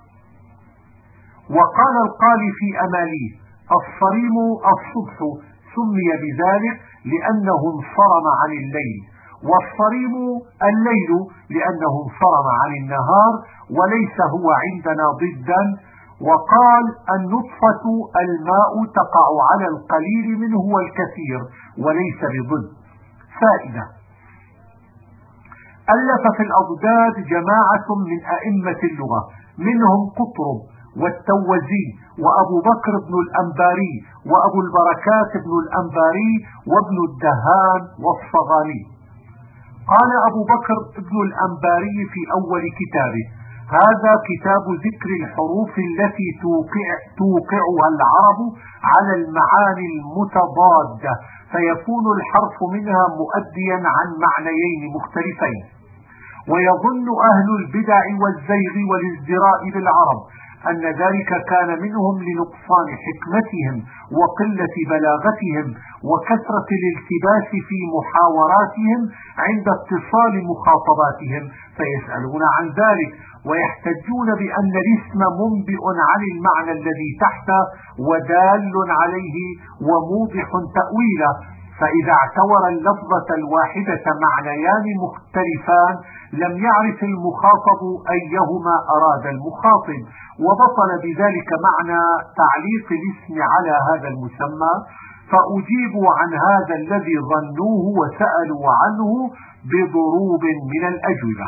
وقال القالي في أماليه: الصريم الصبح، سمي بذلك لأنه انصرم عن الليل، والصريم الليل لأنه انصرم عن النهار، وليس هو عندنا ضدا. وقال: النطفة الماء تقع على القليل منه والكثير، وليس بضد. فائدة: ألف في الأضداد جماعة من أئمة اللغة، منهم قطرب والتوزي وأبو بكر بن الأنباري وأبو البركات بن الأنباري وابن الدهان والصغالي. قال أبو بكر بن الأنباري في أول كتابه: هذا كتاب ذكر الحروف التي توقع توقعها العرب على المعاني المتضادة، فيكون الحرف منها مؤديا عن معنيين مختلفين. ويظن أهل البدع والزيغ والازدراء بالعرب أن ذلك كان منهم لنقصان حكمتهم وقلة بلاغتهم وكثرة الالتباس في محاوراتهم عند اتصال مخاطباتهم، فيسألون عن ذلك ويحتجون بأن الاسم منبئ عن المعنى الذي تحته ودال عليه وموضح تأويله، فإذا اعتبر اللفظة الواحدة معنيان مختلفان لم يعرف المخاطب أيهما أراد المخاطب، وبطل بذلك معنى تعليق الاسم على هذا المسمى. فأجيبوا عن هذا الذي ظنوه وسألوا عنه بضروب من الأجوبة.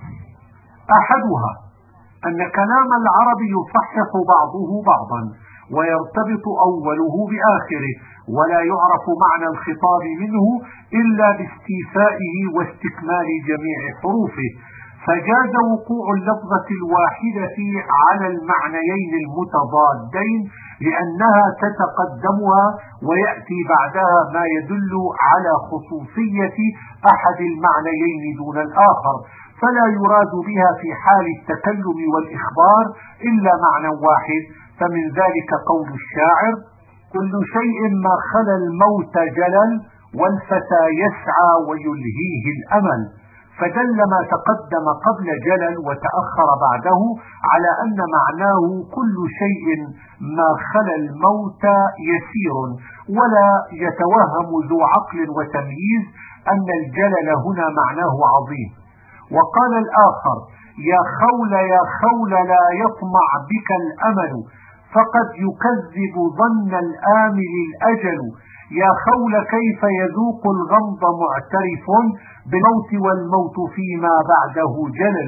أحدها أن كلام العرب يصحح بعضه بعضا، ويرتبط أوله بآخره، ولا يعرف معنى الخطاب منه إلا باستيفائه واستكمال جميع حروفه، فجاز وقوع اللفظة الواحدة على المعنيين المتضادين لأنها تتقدمها ويأتي بعدها ما يدل على خصوصية أحد المعنيين دون الآخر، فلا يراد بها في حال التكلم والإخبار إلا معنى واحد. فمن ذلك قول الشاعر: كل شيء ما خلا الموت جلل، والفتى يسعى ويلهيه الأمل. فدل ما تقدم قبل جلل وتأخر بعده على أن معناه كل شيء ما خلا الموت يسير، ولا يتوهم ذو عقل وتمييز أن الجلل هنا معناه عظيم. وقال الآخر: يا خول يا خول لا يطمع بك الأمل، فقد يكذب ظن الآمل الأجل. يا خول كيف يذوق الغمض معترف بالموت والموت فيما بعده جلل.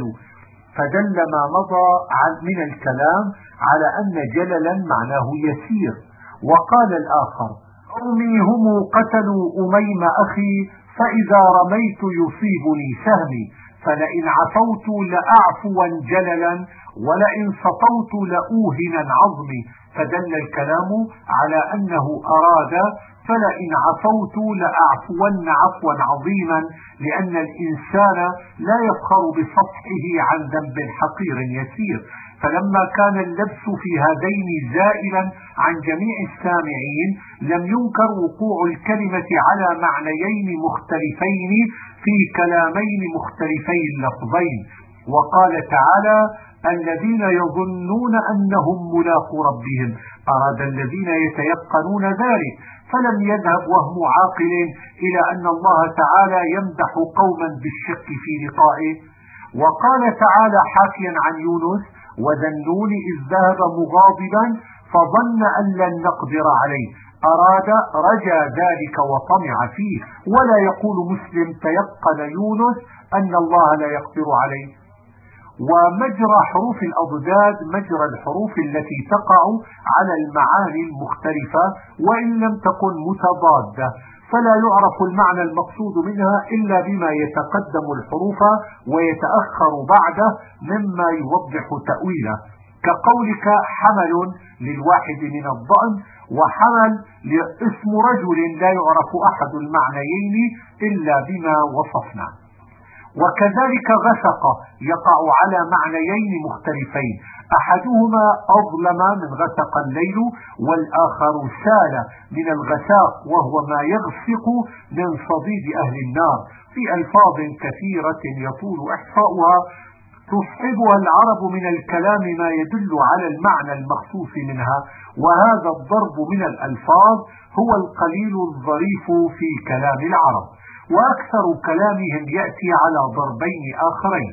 فدل ما مضى من الكلام على أن جللا معناه يسير. وقال الآخر: قومي هم قتلوا أميم أخي، فإذا رميت يصيبني سهمي، فلئن عفوت لأعفوا جللا، ولئن سطوت لأوهنا عظمي. فدل الكلام على أنه أراد فلئن عفوت لأعفون عفوا عظيما، لأن الإنسان لا يفخر بسطحه عن ذنب حقير يسير. فلما كان اللبس في هذين زائلا عن جميع السامعين لم ينكر وقوع الكلمة على معنيين مختلفين في كلامين مختلفي اللفظين. وقال تعالى: الذين يظنون أنهم ملاقو ربهم، أراد الذين يتيقنون ذلك، فلم يذهب وهم عاقل إلى أن الله تعالى يمدح قوما بالشك في لقائه. وقال تعالى حاكيا عن يونس: وذا النون إذ ذهب مغاضبا فظن أن لن نقدر عليه، أراد رجا ذلك وطمع فيه. ولا يقول مسلم تيقن يونس أن الله لا يقدر عليه. ومجرى حروف الأضداد مجرى الحروف التي تقع على المعاني المختلفة وإن لم تكن متضادة، فلا يعرف المعنى المقصود منها إلا بما يتقدم الحروف ويتأخر بعده مما يوضح تأويله، كقولك حمل للواحد من الضأن، وحمل اسم رجل لا يعرف أحد المعنيين إلا بما وصفنا. وكذلك غسق يقع على معنيين مختلفين، أحدهما أظلم من غسق الليل، والآخر سال من الغساق وهو ما يغسق من صديد أهل النار، في ألفاظ كثيرة يطول إحصاؤها تصحبها العرب من الكلام ما يدل على المعنى المخصوص منها. وهذا الضرب من الألفاظ هو القليل الظريف في كلام العرب، وأكثر كلامهم يأتي على ضربين آخرين،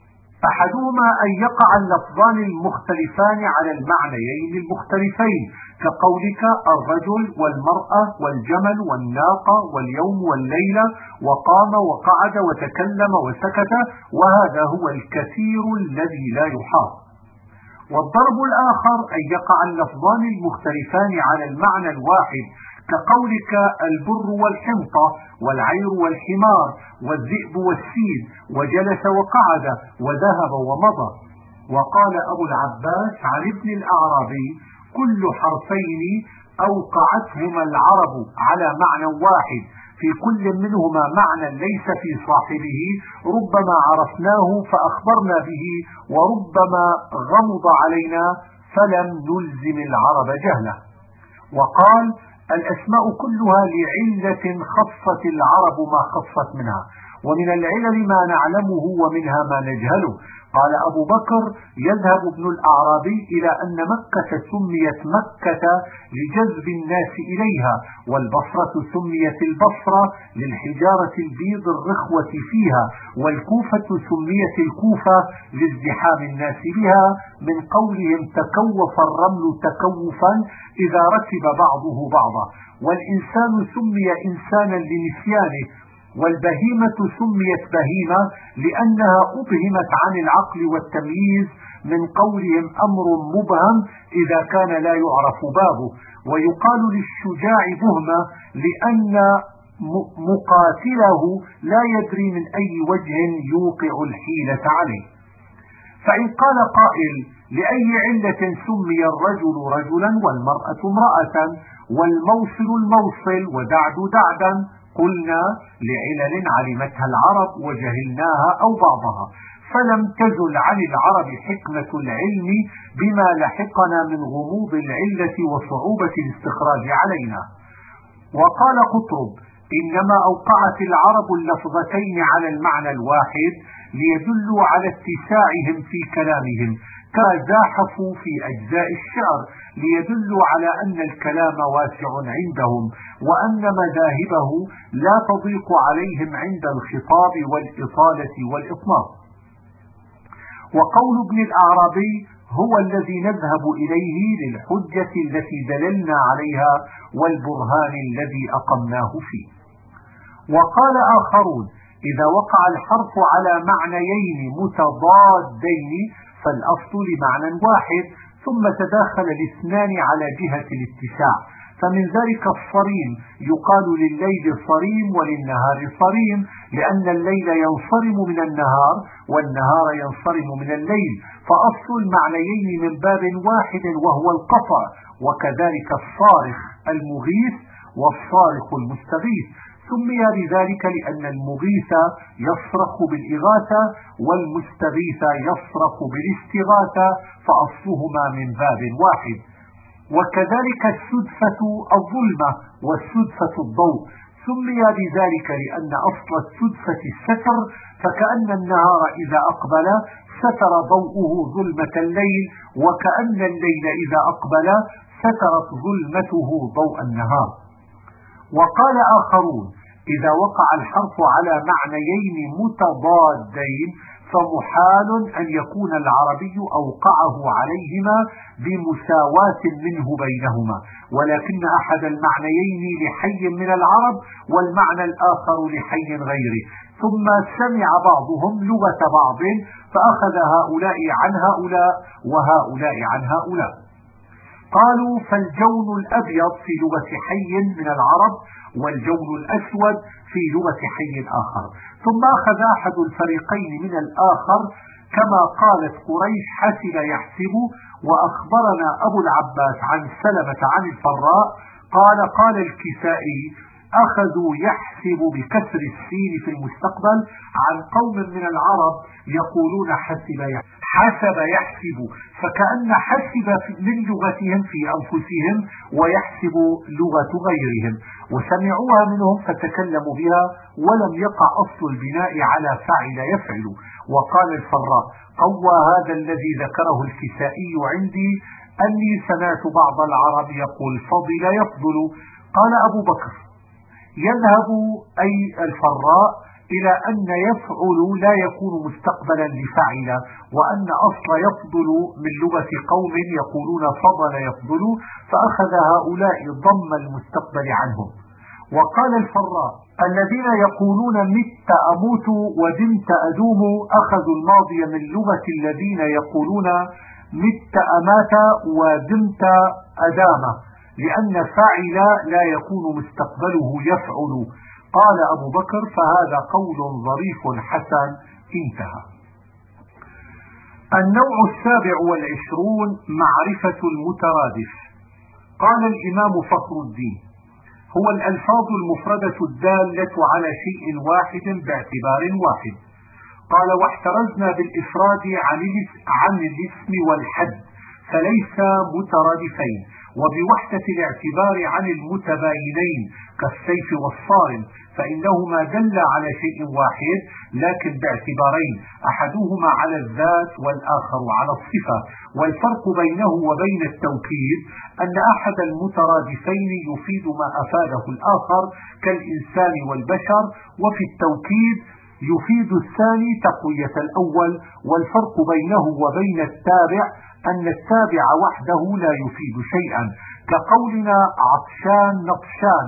أحدهما أن يقع اللفظان المختلفان على المعنيين المختلفين، كقولك الرجل والمرأة والجمل والناقة واليوم والليلة وقام وقعد وتكلم وسكت، وهذا هو الكثير الذي لا يحاط. والضرب الآخر أن يقع اللفظان المختلفان على المعنى الواحد، كقولك البر والحنطة والعير والحمار والذئب والسيد وجلس وقعد وذهب ومضى. وقال أبو العباس عن ابن الأعرابي: كل حرفين أوقعتهما العرب على معنى واحد، في كل منهما معنى ليس في صاحبه، ربما عرفناه فأخبرنا به، وربما غمض علينا فلم نلزم العرب جهله. وقال: الأسماء كلها لعلة خصت العرب ما خصت منها، ومن العلل ما نعلمه ومنها ما نجهله. قال أبو بكر: يذهب ابن الأعرابي إلى أن مكة سميت مكة لجذب الناس إليها، والبصرة سميت البصرة للحجارة البيض الرخوة فيها، والكوفة سميت الكوفة لازدحام الناس بها، من قولهم تكوف الرمل تكوفا إذا ركب بعضه بعضا. والإنسان سمي إنسانا لنسيانه، والبهيمة سميت بهيمة لأنها أبهمت عن العقل والتمييز من قولهم أمر مبهم إذا كان لا يعرف بابه. ويقال للشجاع بهمة لأن مقاتله لا يدري من أي وجه يوقع الحيلة عليه. فإن قال قائل لأي علة سمي الرجل رجلا والمرأة امرأة والموصل الموصل ودعد دعدا؟ قلنا لعلل علمتها العرب وجهلناها أو بعضها، فلم تزل عن العرب حكمة العلم بما لحقنا من غموض العلة وصعوبة الاستخراج علينا. وقال قطرب إنما أوقعت العرب اللفظتين على المعنى الواحد ليدلوا على اتساعهم في كلامهم، كما زاحفوا في أجزاء الشعر ليدلوا على أن الكلام واسع عندهم وأن مذاهبه لا تضيق عليهم عند الخطاب والإطالة والإطناب. وقول ابن الأعرابي هو الذي نذهب إليه للحجة التي دللنا عليها والبرهان الذي أقمناه فيه. وقال آخرون إذا وقع الحرف على معنيين متضادين فالأصل لمعنى واحد ثم تداخل الاثنان على جهة الاتساع، فمن ذلك الصريم يقال لليل صريم وللنهار صريم لأن الليل ينصرم من النهار والنهار ينصرم من الليل، فأصل المعنيين من باب واحد وهو القطع. وكذلك الصارخ المغيث والصارخ المستغيث سمي بذلك لأن المغيث يصرخ بالإغاثة والمستغيث يصرخ بالاستغاثة فأصلهما من باب واحد. وكذلك السدفة الظلمة والسدفة الضوء سمي بذلك لأن أصل السدفة الستر، فكأن النهار إذا أقبل ستر ضوءه ظلمة الليل وكأن الليل إذا أقبل سترت ظلمته ضوء النهار. وقال آخرون إذا وقع الحرف على معنيين متضادين فمحال أن يكون العربي أوقعه عليهما بمساواة منه بينهما، ولكن أحد المعنيين لحي من العرب والمعنى الآخر لحي غيره، ثم سمع بعضهم لغة بعض فأخذ هؤلاء عن هؤلاء وهؤلاء عن هؤلاء. قالوا فالجون الأبيض في لغة حي من العرب والجون الأسود في لغة حي آخر، ثم أخذ أحد الفريقين من الآخر كما قالت قريش حسب يحسب. وأخبرنا أبو العباس عن سلمة عن الفراء قال قال الكسائي أخذوا يحسب بكسر السين في المستقبل عن قوم من العرب يقولون حسب يحسب حسب يحسب، فكأن حسب من لغتهم في أنفسهم ويحسب لغة غيرهم، وسمعوها منهم فتكلموا بها ولم يقع أصل البناء على فعل يفعل. وقال الفراء قوى هذا الذي ذكره الكسائي عندي أني سمعت بعض العرب يقول فضل يفضل. قال أبو بكر يذهب أي الفراء إلى أن يفعل لا يكون مستقبلا لفعل، وأن أصل يفضل من لغة قوم يقولون فضل يفضل، فأخذ هؤلاء ضم المستقبل عنهم. وقال الفراء الذين يقولون مت أموت ودمت أدوم أخذوا الماضي من لغة الذين يقولون مت أمات ودمت أدام، لأن فاعل لا يكون مستقبله يفعل. قال أبو بكر فهذا قول ظريف حسن. انتهى. النوع السابع والعشرون معرفة المترادف. قال الإمام فخر الدين هو الألفاظ المفردة الدالة على شيء واحد باعتبار واحد. قال واحترزنا بالإفراد عن الاسم والحد فليس مترادفين، وبوحدة الاعتبار عن المتباينين كالسيف والصارم، فإنهما دل على شيء واحد لكن باعتبارين، أحدهما على الذات والآخر على الصفة. والفرق بينه وبين التوكيد أن أحد المترادفين يفيد ما أفاده الآخر كالإنسان والبشر، وفي التوكيد يفيد الثاني تقوية الأول. والفرق بينه وبين التابع أن التابع وحده لا يفيد شيئا، كقولنا عطشان نطشان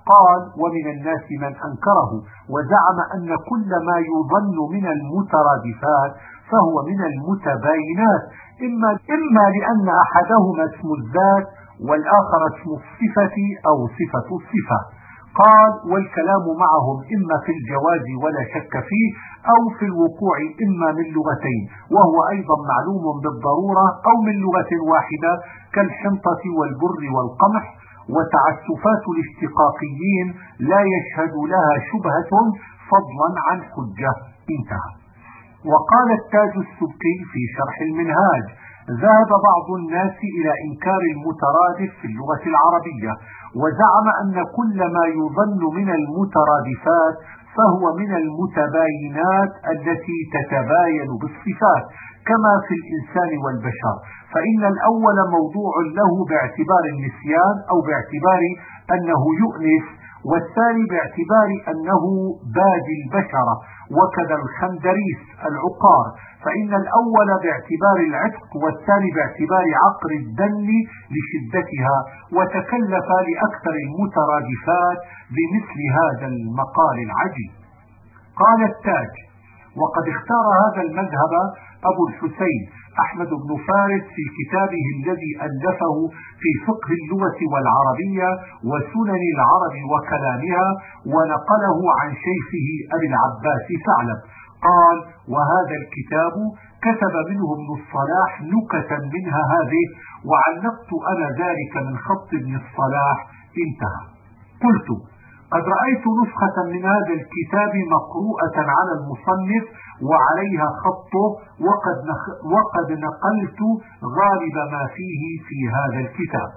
قال ومن الناس من أنكره وزعم أن كل ما يظن من المترادفات فهو من المتباينات، إما, إما لأن أحدهما اسم الذات والآخر اسم الصفة أو صفة الصفة. قال والكلام معهم إما في الجواز ولا شك فيه أو في الوقوع إما من لغتين، وهو أيضا معلوم بالضرورة، أو من لغة واحدة كالحنطة والبر والقمح، وتعسفات الاشتقاقيين لا يشهد لها شبهة فضلا عن حجة. انتهى. وقال التاج السبكي في شرح المنهاج: ذهب بعض الناس إلى إنكار المترادف في اللغة العربية، وزعم أن كل ما يظن من المترادفات فهو من المتباينات التي تتباين بالصفات، كما في الإنسان والبشر، فإن الأول موضوع له باعتبار النسيان أو باعتبار أنه يؤنس، والثاني باعتبار أنه بادي البشرة، وكذا الخندريس العقار، فإن الأول باعتبار العتق والثاني باعتبار عقر الدم لشدتها، وتكلف لأكثر المترادفات بمثل هذا المقال العجيب. قال التاج: وقد اختار هذا المذهب أبو الحسين أحمد بن فارس في كتابه الذي ألفه في فقه اللغة والعربية وسنن العرب وكلامها، ونقله عن شيخه أبي العباس ثعلب. قال: وهذا الكتاب كتب منه ابن الصلاح نكتا منها هذه، وعلقت أنا ذلك من خط ابن الصلاح. انتهى. قلت: قد رأيت نسخة من هذا الكتاب مقروءة على المصنف وعليها خطه، وقد, وقد نقلت غالب ما فيه في هذا الكتاب.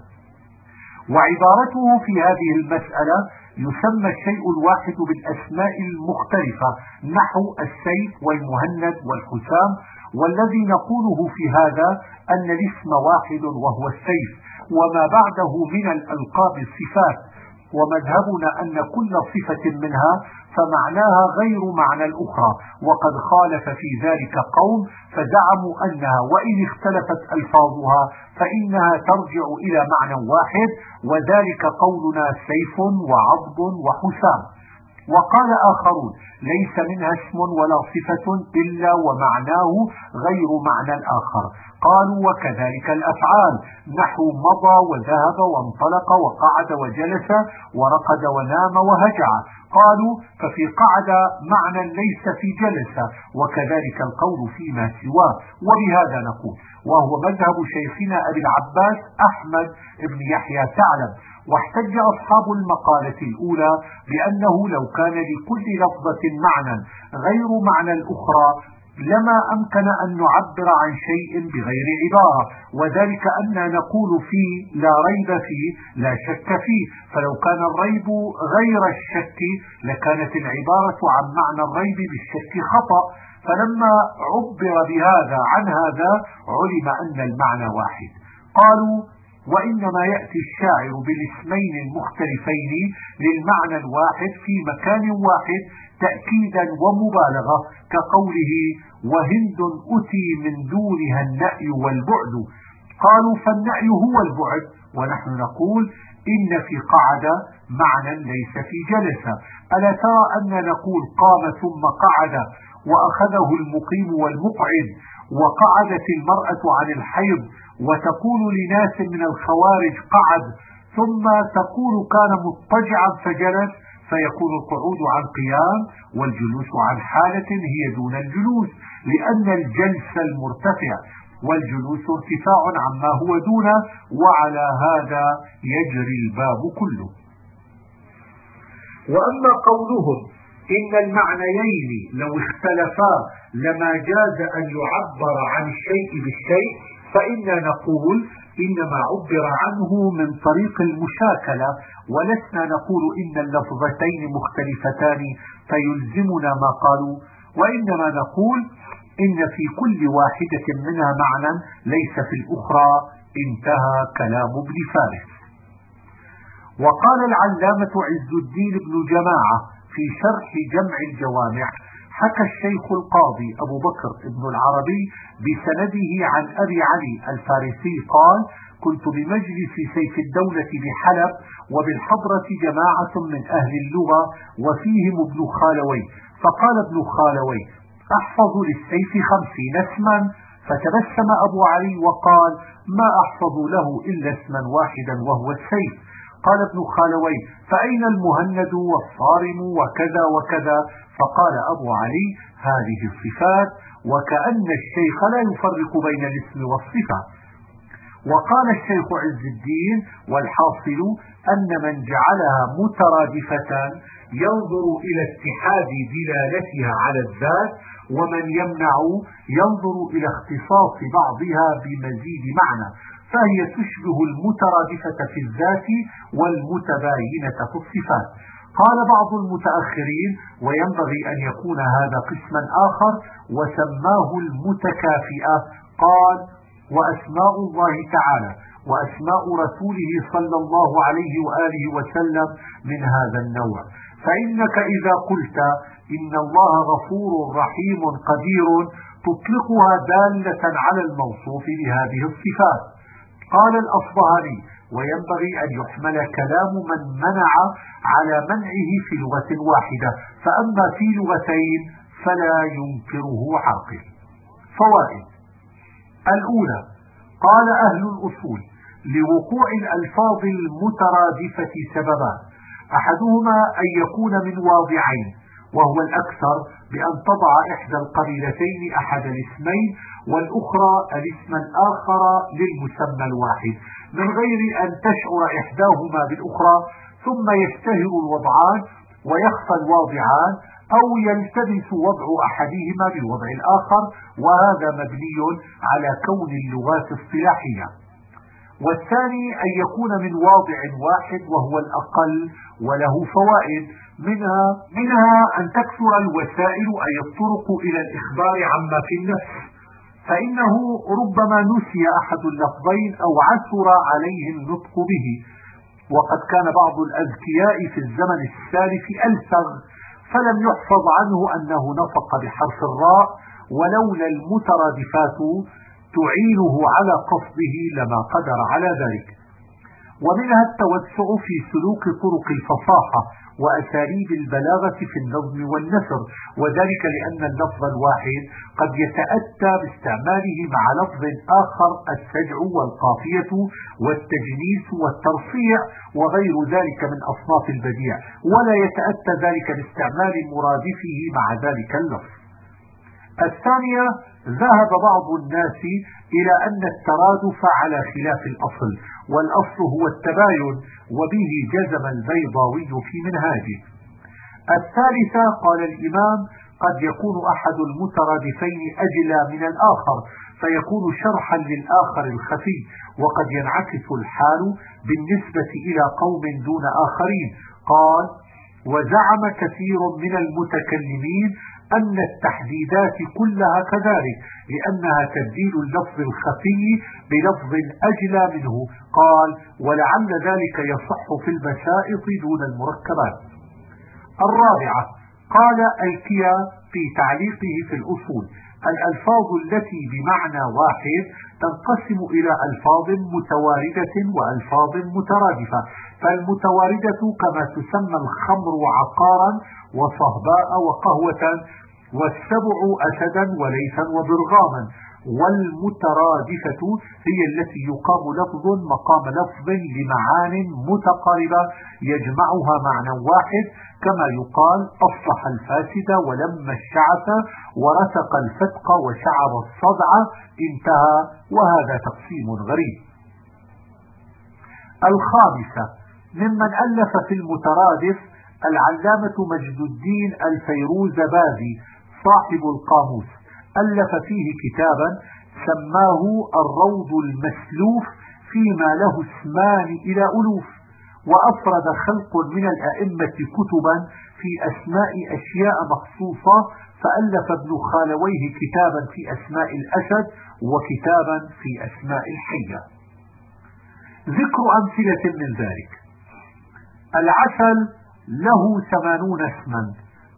وعبارته في هذه المسألة يسمى الشيء الواحد بالأسماء المختلفة، نحو السيف والمهند والحسام، والذي نقوله في هذا أن الاسم واحد وهو السيف، وما بعده من الألقاب الصفات، ومذهبنا أن كل صفة منها فمعناها غير معنى الأخرى، وقد خالف في ذلك قوم فزعموا أنها وإن اختلفت ألفاظها فإنها ترجع إلى معنى واحد، وذلك قولنا سيف وعضب وحسام. وقال آخرون: ليس منها اسم ولا صفة إلا ومعناه غير معنى الآخر. قالوا: وكذلك الأفعال، نحو مضى وذهب وانطلق وقعد وجلس ورقد ونام وهجع. قالوا: ففي قعد معنى ليس في جلس، وكذلك القول فيما سواه. وبهذا نقول، وهو مذهب شيخنا أبي العباس أحمد بن يحيى ثعلب. واحتج أصحاب المقالة الأولى بأنه لو كان لكل لفظة معنى غير معنى الأخرى لما أمكن أن نعبر عن شيء بغير عبارة، وذلك أن نقول فيه لا ريب فيه لا شك فيه، فلو كان الريب غير الشك لكانت العبارة عن معنى الريب بالشك خطأ، فلما عبر بهذا عن هذا علم أن المعنى واحد. قالوا: وإنما يأتي الشاعر بالاسمين المختلفين للمعنى الواحد في مكان واحد تأكيدا ومبالغة، كقوله: وهند أتي من دونها النأي والبعد. قالوا: فالنأي هو البعد، ونحن نقول إن في قعد معنى ليس في جلس. ألا ترى أن نقول قام ثم قعد وأخذه المقيم والمقعد، وقعدت المرأة عن الحيض، وتقول لناس من الخوارج قعد، ثم تقول كان مضطجعا فجلس، فيكون القعود عن قيام والجلوس عن حالة هي دون الجلوس، لأن الجلس المرتفع والجلوس ارتفاع عما هو دونه، وعلى هذا يجري الباب كله. وأما قولهم إن المعنيين لو اختلفا لما جاز أن يعبر عن الشيء بالشيء، فإنا نقول إنما عبر عنه من طريق المشاكلة، ولسنا نقول إن اللفظتين مختلفتان فيلزمنا ما قالوا، وإنما نقول إن في كل واحدة منها معنى ليس في الأخرى. انتهى كلام ابن فارس. وقال العلامة عز الدين بن جماعة في شرح جمع الجوامع: حكى الشيخ القاضي أبو بكر ابن العربي بسنده عن أبي علي الفارسي قال: كنت بمجلس سيف الدولة بحلب وبالحضرة جماعة من أهل اللغة وفيهم ابن خالوي، فقال ابن خالوي: أحفظ للسيف خمسين اسما، فتبسم أبو علي وقال: ما أحفظ له إلا اسما واحدا وهو السيف. قال ابن خالوي: فأين المهند والصارم وكذا وكذا؟ فقال أبو علي: هذه الصفات، وكأن الشيخ لا يفرق بين الاسم والصفة. وقال الشيخ عز الدين: والحاصل أن من جعلها مترادفة ينظر إلى اتحاد دلالتها على الذات، ومن يمنع ينظر إلى اختصاص بعضها بمزيد معنى، فهي تشبه المترادفة في الذات والمتباينة في الصفات. قال بعض المتأخرين: وينبغي أن يكون هذا قسما آخر وسماه المتكافئة. قال: وأسماء الله تعالى وأسماء رسوله صلى الله عليه وآله وسلم من هذا النوع، فإنك إذا قلت إن الله غفور رحيم قدير تطلقها دالة على الموصوف بهذه الصفات. قال الأصبهاني: وينبغي أن يحمل كلام من منع على منعه في لغة واحدة، فأما في لغتين فلا ينكره عاقل. فوائد: الأولى: قال أهل الأصول: لوقوع الألفاظ المترادفة سببان، أحدهما أن يكون من واضعين، وهو الأكثر بأن تضع إحدى القبيلتين أحد الاسمين والأخرى الاسم الآخر للمسمى الواحد، من غير أن تشعر إحداهما بالأخرى، ثم يشتهر الوضعان ويخفى الواضعان، أو يلتبس وضع أحدهما بالوضع الآخر، وهذا مبني على كون اللغات اصطلاحية. والثاني أن يكون من واضع واحد وهو الأقل، وله فوائد، منها, منها أن تكثر الوسائل أي الطرق إلى الإخبار عما في النفس، فإنه ربما نسي أحد اللفظين أو عثر عليه النطق به، وقد كان بعض الأذكياء في الزمن السالف ألسغ، فلم يحفظ عنه أنه نطق بحرف الراء، ولولا المترادفات تعينه على قصده لما قدر على ذلك. ومنها التوسع في سلوك طرق الفصاحة وأساليب البلاغة في النظم والنثر، وذلك لأن اللفظ الواحد قد يتأتى باستعماله مع لفظ آخر السجع والقافية والتجنيس والترصيع وغير ذلك من أصناف البديع، ولا يتأتى ذلك باستعمال مرادفه مع ذلك اللفظ. الثانية: ذهب بعض الناس إلى أن الترادف على خلاف الأصل، والأصل هو التباين، وبه جزم البيضاوي في منهاجه. الثالثة: قال الإمام: قد يكون أحد المترادفين أجلى من الآخر فيكون شرحا للآخر الخفي، وقد ينعكس الحال بالنسبة إلى قوم دون آخرين. قال: وزعم كثير من المتكلمين أن التحديدات كلها كذلك، لأنها تبديل اللفظ الخفي بلفظ أجلى منه. قال: ولعل ذلك يصح في البسائط دون المركبات. الرابعة: قال الكيا في تعليقه في الأصول: الألفاظ التي بمعنى واحد تنقسم إلى ألفاظ متواردة وألفاظ مترادفة، فالمتواردة كما تسمى الخمر عقارا وصهباء وقهوة، والسبع أسدا وليثا وبرغاما، والمترادفة هي التي يقام لفظ مقام لفظ لمعان متقاربة يجمعها معنى واحد، كما يقال: أصلح الفاسد ولم الشعث ورثق الفتق وشعر الصدع، انتهى. وهذا تقسيم غريب. الخامسة: ممن ألف في المترادف العلامة مجد الدين الفيروزبادي صاحب القاموس، ألف فيه كتابا سماه الروض المسلوف فيما له اسمان إلى ألوف، وأفرد خلق من الأئمة كتبا في أسماء أشياء مخصوصة، فألف ابن خالويه كتابا في أسماء الأسد وكتابا في أسماء الحية. ذكر أمثلة من ذلك: العسل له ثمانون اسما،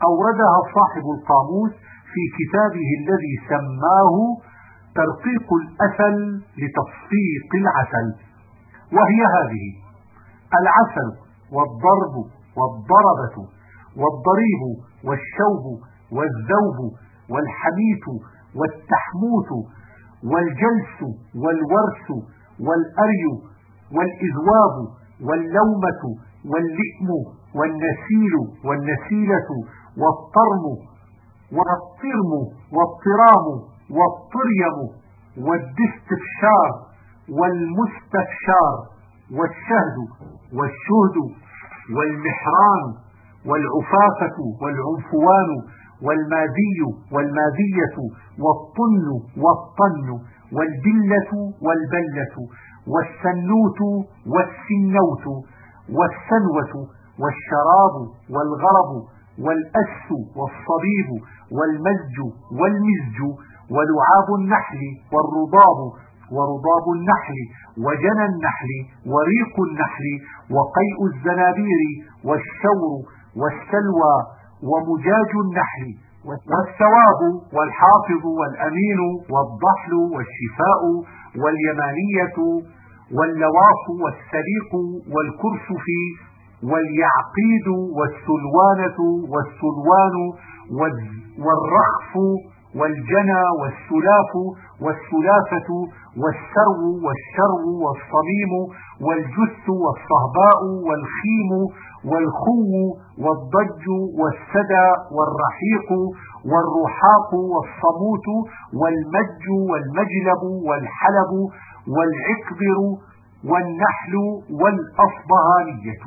أوردها صاحب القاموس في كتابه الذي سماه ترقيق الأثل لتصفيق العسل، وهي هذه: العسل والضرب والضربة والضريب والشوب والذوب والحميت والتحموت والجلس والورس والأري والإذواب واللومة واللئم والنسيل والنسيلة والطرم والطرم والطرام والطريم والدستفشار والمستفشار والشهد والشهد والمحران والعفافة والعنفوان والمادي والمادية والطن والطن والبلة والبلة والسنوت والسنوت والسنوة والشراب والغرب والأس والصبيب والمزج والمزج ولعاب النحل والرضاب ورضاب النحل وجنى النحل وريق النحل وقيء الزنابير والشور والسلوى ومجاج النحل والثواب والحافظ والأمين والضحل والشفاء واليمانية واللواص والسريق والكرسف واليعقيد والسلوانة والسلوان والرخف والجنى والسلاف والسلافة والسرو والشرو والصميم والجث والصهباء والخيم والخو والضج والسدى والرحيق والرحاق والصموت والمج والمجلب والحلب والعكبر والنحل والأصبهانية.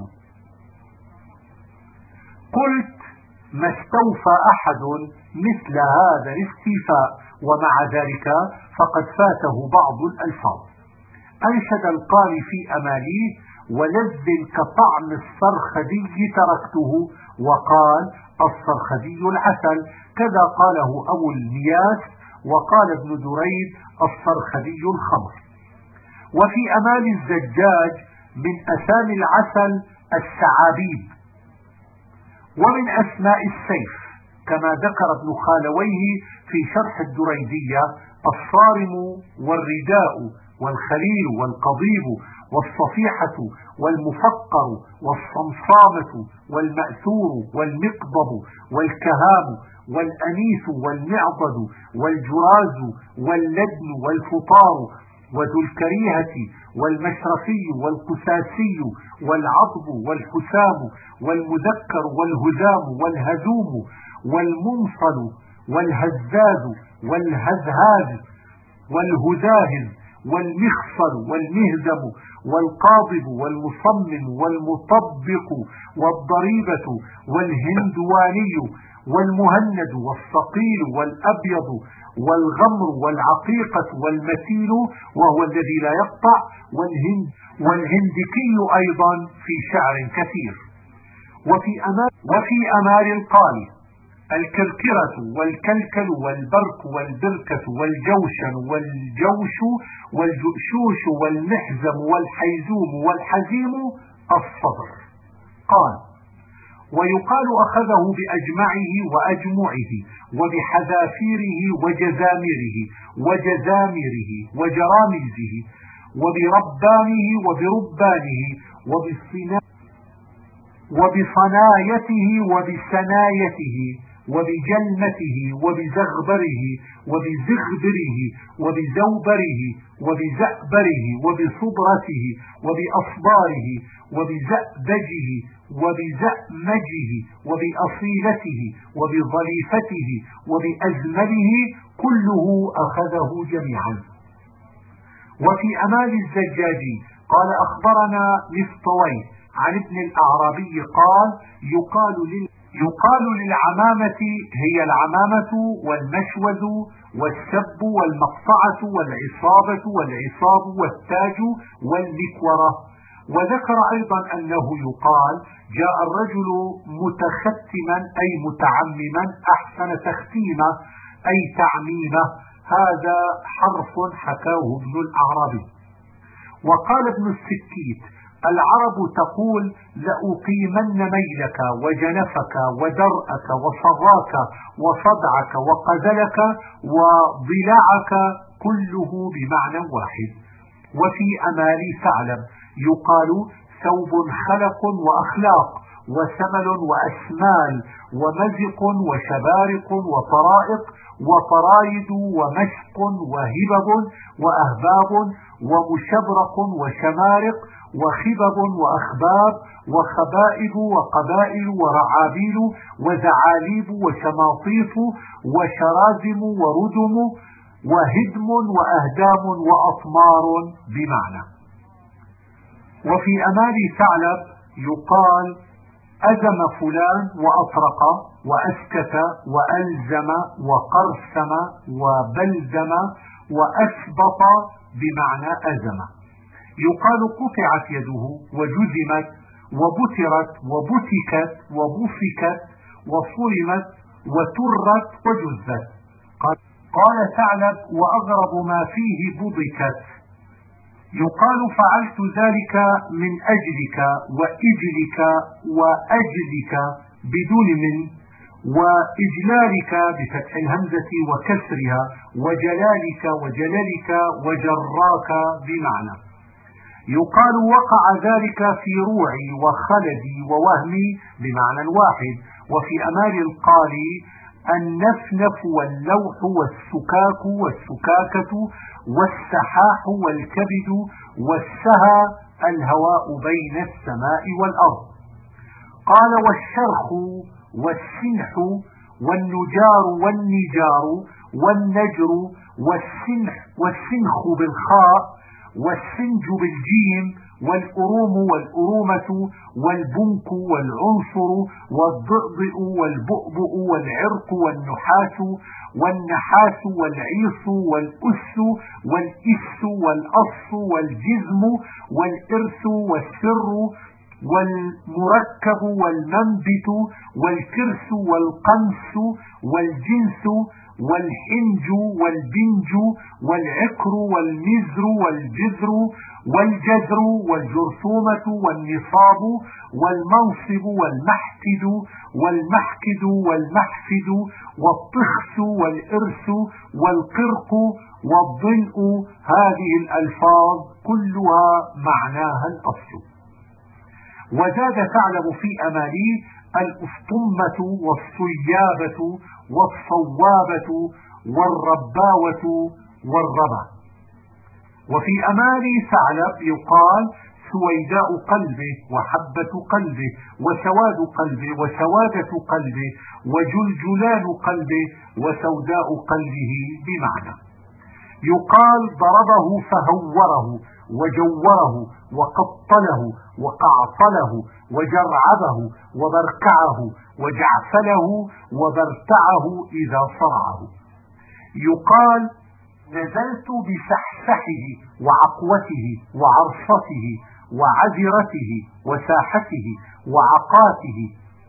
قلت: ما استوفى أحد مثل هذا الاستيفاء، ومع ذلك فقد فاته بعض الألفاظ. أنشد القارئ في أماليه: ولذ كطعم الصرخدي تركته، وقال: الصرخدي العسل، كذا قاله أبو المياس، وقال ابن دريد: الصرخدي الخمر. وفي أمال الزجاج: من أسامي العسل السعابيب. ومن أسماء السيف كما ذكر ابن خالويه في شرح الدريدية: الصارم والرداء والخليل والقضيب والصفيحة والمفقر والصمصامة والمأثور والمقضب والكهام والأنيس والمعضد والجراز واللدن والفطار وذو الكريهة والمشرفي والقساسي والعضب والحسام والمذكر والهزام والهزوم والمنصل والهزاز والهزهاز والهزاهز والمخصل والمهزم والقاضب والمصمم والمطبق والضريبة والهندواني والمهند والصقيل والأبيض والغمر والعقيقة والمتين وهو الذي لا يقطع، والهند والهندكي أيضا في شعر كثير. وفي أمال, وفي أمال القارئ: الكركرة والكلكل والبرك والبركة والجوشن والجوش والجؤشوش والمحزم والحيزوم والحزيم الصدر. قال: ويقال أخذه بأجمعه وأجمعه وبحذافيره وجزامره وجزامره وجرامزه وبربانه وبربانه وبصنايته وبسنايته وبجلمته وبزغبره وبزغبره وبزوبره وبزأبره وبصبرته وبأصباره وبزأبجه وبزأمجه وبأصيلته وبظليفته وبأزمله كله أخذه جميعا. وفي أمال الزجاجي قال: أخبرنا مفطوي عن ابن الأعرابي قال: يقال لل يقال للعمامة هي العمامة والمشوز والسب والمقطعة والعصابة والعصاب والتاج والمكورة. وذكر أيضا أنه يقال: جاء الرجل متختما أي متعمما أحسن تختيمة أي تعميمة. هذا حرف حكاه ابن الأعرابي. وقال ابن السكيت: العرب تقول لأقيمن ميلك وجنفك ودرأك وصراك وصدعك وقذلك وضلاعك كله بمعنى واحد. وفي أمال ثعلب يقال ثوب خلق وأخلاق وسمل وأسمال ومزق وشبارق وطرائق وطرايد ومشق وهبب وأهباب ومشبرق وشمارق وخبب وأخباب وخبائب وقبائل ورعابيل وزعاليب وشماطيف وشرازم وردم وهدم وأهدام وأطمار بمعنى. وفي أمال ثعلب يقال أزم فلان وأطرق وأسكت وألزم وقرسم وبلزم وأسبط بمعنى أزم. يقال قطعت يده وجزمت وبترت وبتكت وبفكت وصرمت وترت وجزت. قال ثعلب وأغرب ما فيه بضكت. يقال فعلت ذلك من أجلك وإجلك وأجلك بدون من، وإجلالك بفتح الهمزة وكسرها، وجلالك وجللك وجراك بمعنى. يقال وقع ذلك في روعي وخلدي ووهمي بمعنى واحد. وفي أمال القالي النفنف واللوح والسكاك والسكاكة والسحاح والكبد والسهى الهواء بين السماء والأرض. قال والشرخ والسنح والنجار والنجار والنجر والسنح والسنخ بالخاء والسنج بالجيم والأروم والأرومة والبنك والعنصر والضئضئ والبؤبؤ والعرق والنحاس والنحاس والعيص والأس والإس والأص والجزم والإرث والسر والمركب والمنبت والكرس والقنس والجنس والحنج والبنج والعكر والمزر والجذر والجذر والجرثومة والنصاب والمنصب والمحكد والمحكد والمحفد والطخس والإرث والقرق والضنء. هذه الألفاظ كلها معناها الأصل. وزاد ثعلب في أمالي الأسطمة والصيابة والصوابة والرباوة والربا. وفي أمال ثعلب يقال سويداء قلبه وحبة قلبه وسواد قلبه وسوادة قلبه وجلجلان قلبه وسوداء قلبه بمعنى. يقال ضربه فهوره وجوره وقطله وقعطله وجرعبه وبركعه وجعفله وبرتعه إذا صرعه. يقال نزلت بسحسحه وعقوته وعرصته وعذرته وساحته وعقاته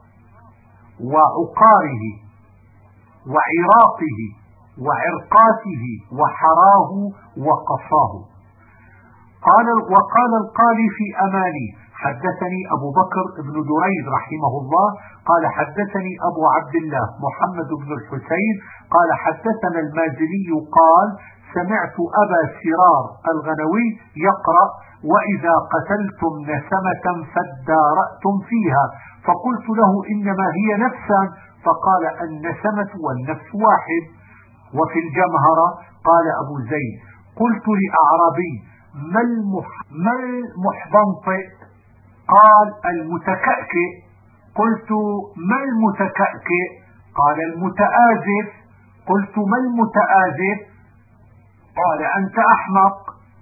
وعقاره وعراقه وعرقاته وحراه وقصاه. قال وقال القالي في أمالي حدثني أبو بكر بن دريد رحمه الله قال حدثني أبو عبد الله محمد بن الحسين قال حدثنا المازني قال سمعت أبا سرار الغنوي يقرأ وإذا قتلتم نسمة فادارأتم فيها فقلت له إنما هي نفسا فقال النسمة والنفس واحد. وفي الجمهرة قال أبو زيد قلت لأعرابي ما المحبنطئ قال المتكأكئ. قلت ما المتكأكئ قال المتآزف. قلت ما المتآزف قال أنت أحمق.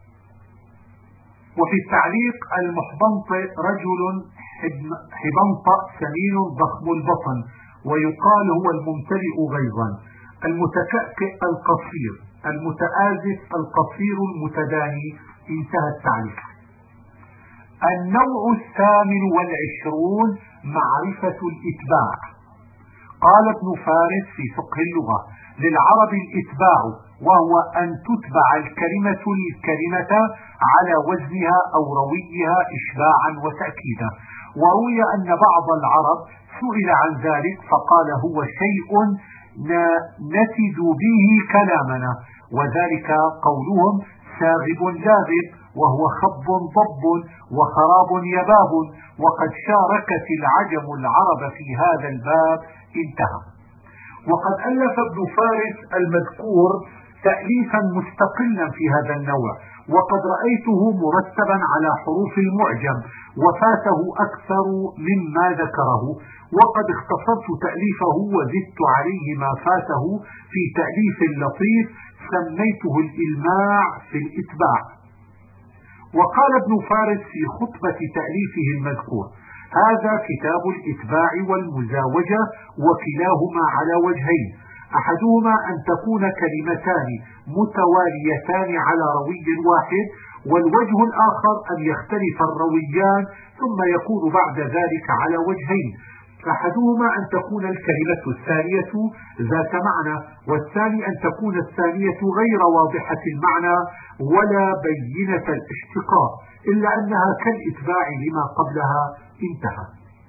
وفي التعليق المحبنطئ رجل حبنطأ سمين ضخم البطن ويقال هو الممتلئ غيظا. المتكأكئ القصير المتآزف القصير المتداني. انتهى التعليق. النوع الثامن والعشرون معرفة الإتباع. قال ابن فارس في فقه اللغة للعرب الإتباع وهو أن تتبع الكلمة الكلمة على وزنها أو رويها إشباعا وتأكيدا. وروي أن بعض العرب سئل عن ذلك فقال هو شيء نتد به كلامنا، وذلك قولهم ساغب لاغب، وهو خب ضب وخراب يباب، وقد شاركت العجم العرب في هذا الباب. انتهى. وقد ألف ابن فارس المذكور تأليفا مستقلا في هذا النوع، وقد رأيته مرتبا على حروف المعجم وفاته أكثر مما ذكره، وقد اختصرت تأليفه وزدت عليه ما فاته في تأليف لطيف سميته الإلماع في الإتباع. وقال ابن فارس في خطبة تأليفه المذكور: هذا كتاب الإتباع والمزاوجة، وكلاهما على وجهين: أحدهما أن تكون كلمتان متواليتان على روي واحد، والوجه الآخر أن يختلف الرويان ثم يكون بعد ذلك على وجهين: أحدهما أن تكون الكلمة الثانية ذات معنى، والثاني أن تكون الثانية غير واضحة المعنى ولا بينة الاشتقاق، إلا أنها كالإتباع لما قبلها. انتهى.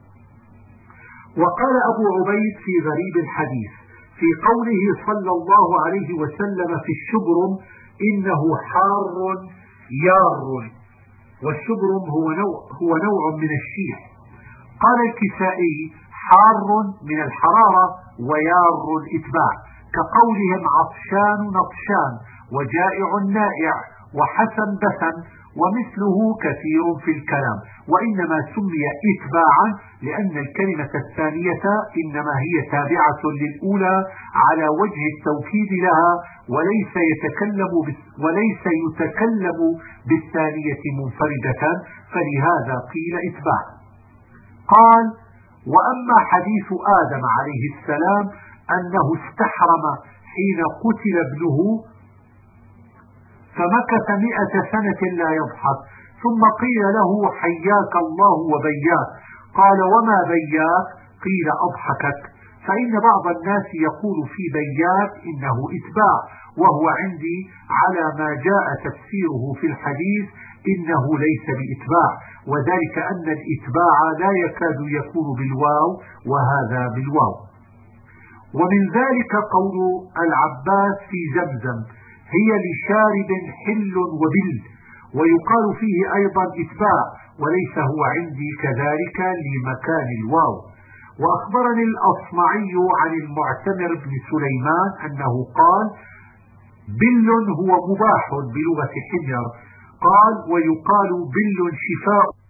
وقال أبو عبيد في غريب الحديث في قوله صلى الله عليه وسلم في الشبرم: إنه حار يار، والشبرم هو نوع, هو نوع من الشيح. قال الكسائي: حار من الحرارة، ويار الإتباع، كقولهم عطشان نطشان، وجائع نائع، وحسن بسن، ومثله كثير في الكلام. وإنما سمي إتباعا لأن الكلمة الثانية إنما هي تابعة للأولى على وجه التوكيد لها، وليس يتكلم وليس يتكلم بالثانية منفردة، فلهذا قيل إتباع. قال: وأما حديث آدم عليه السلام أنه استحرم حين قتل ابنه فمكث مئة سنة لا يضحك، ثم قيل له: حياك الله وبياك. قال: وما بياك؟ قيل: أضحكك. فإن بعض الناس يقول في بياك إنه إتباع، وهو عندي على ما جاء تفسيره في الحديث إنه ليس بإتباع، وذلك أن الإتباع لا يكاد يكون بالواو، وهذا بالواو. ومن ذلك قول العباس في زمزم: هي لشارب حل وبل، ويقال فيه أيضا إتباع، وليس هو عندي كذلك لمكان الواو. وأخبرني الأصمعي عن المعتمر بن سليمان أنه قال: بل هو مباح بلغة حجر. قال: ويقال بل شفاء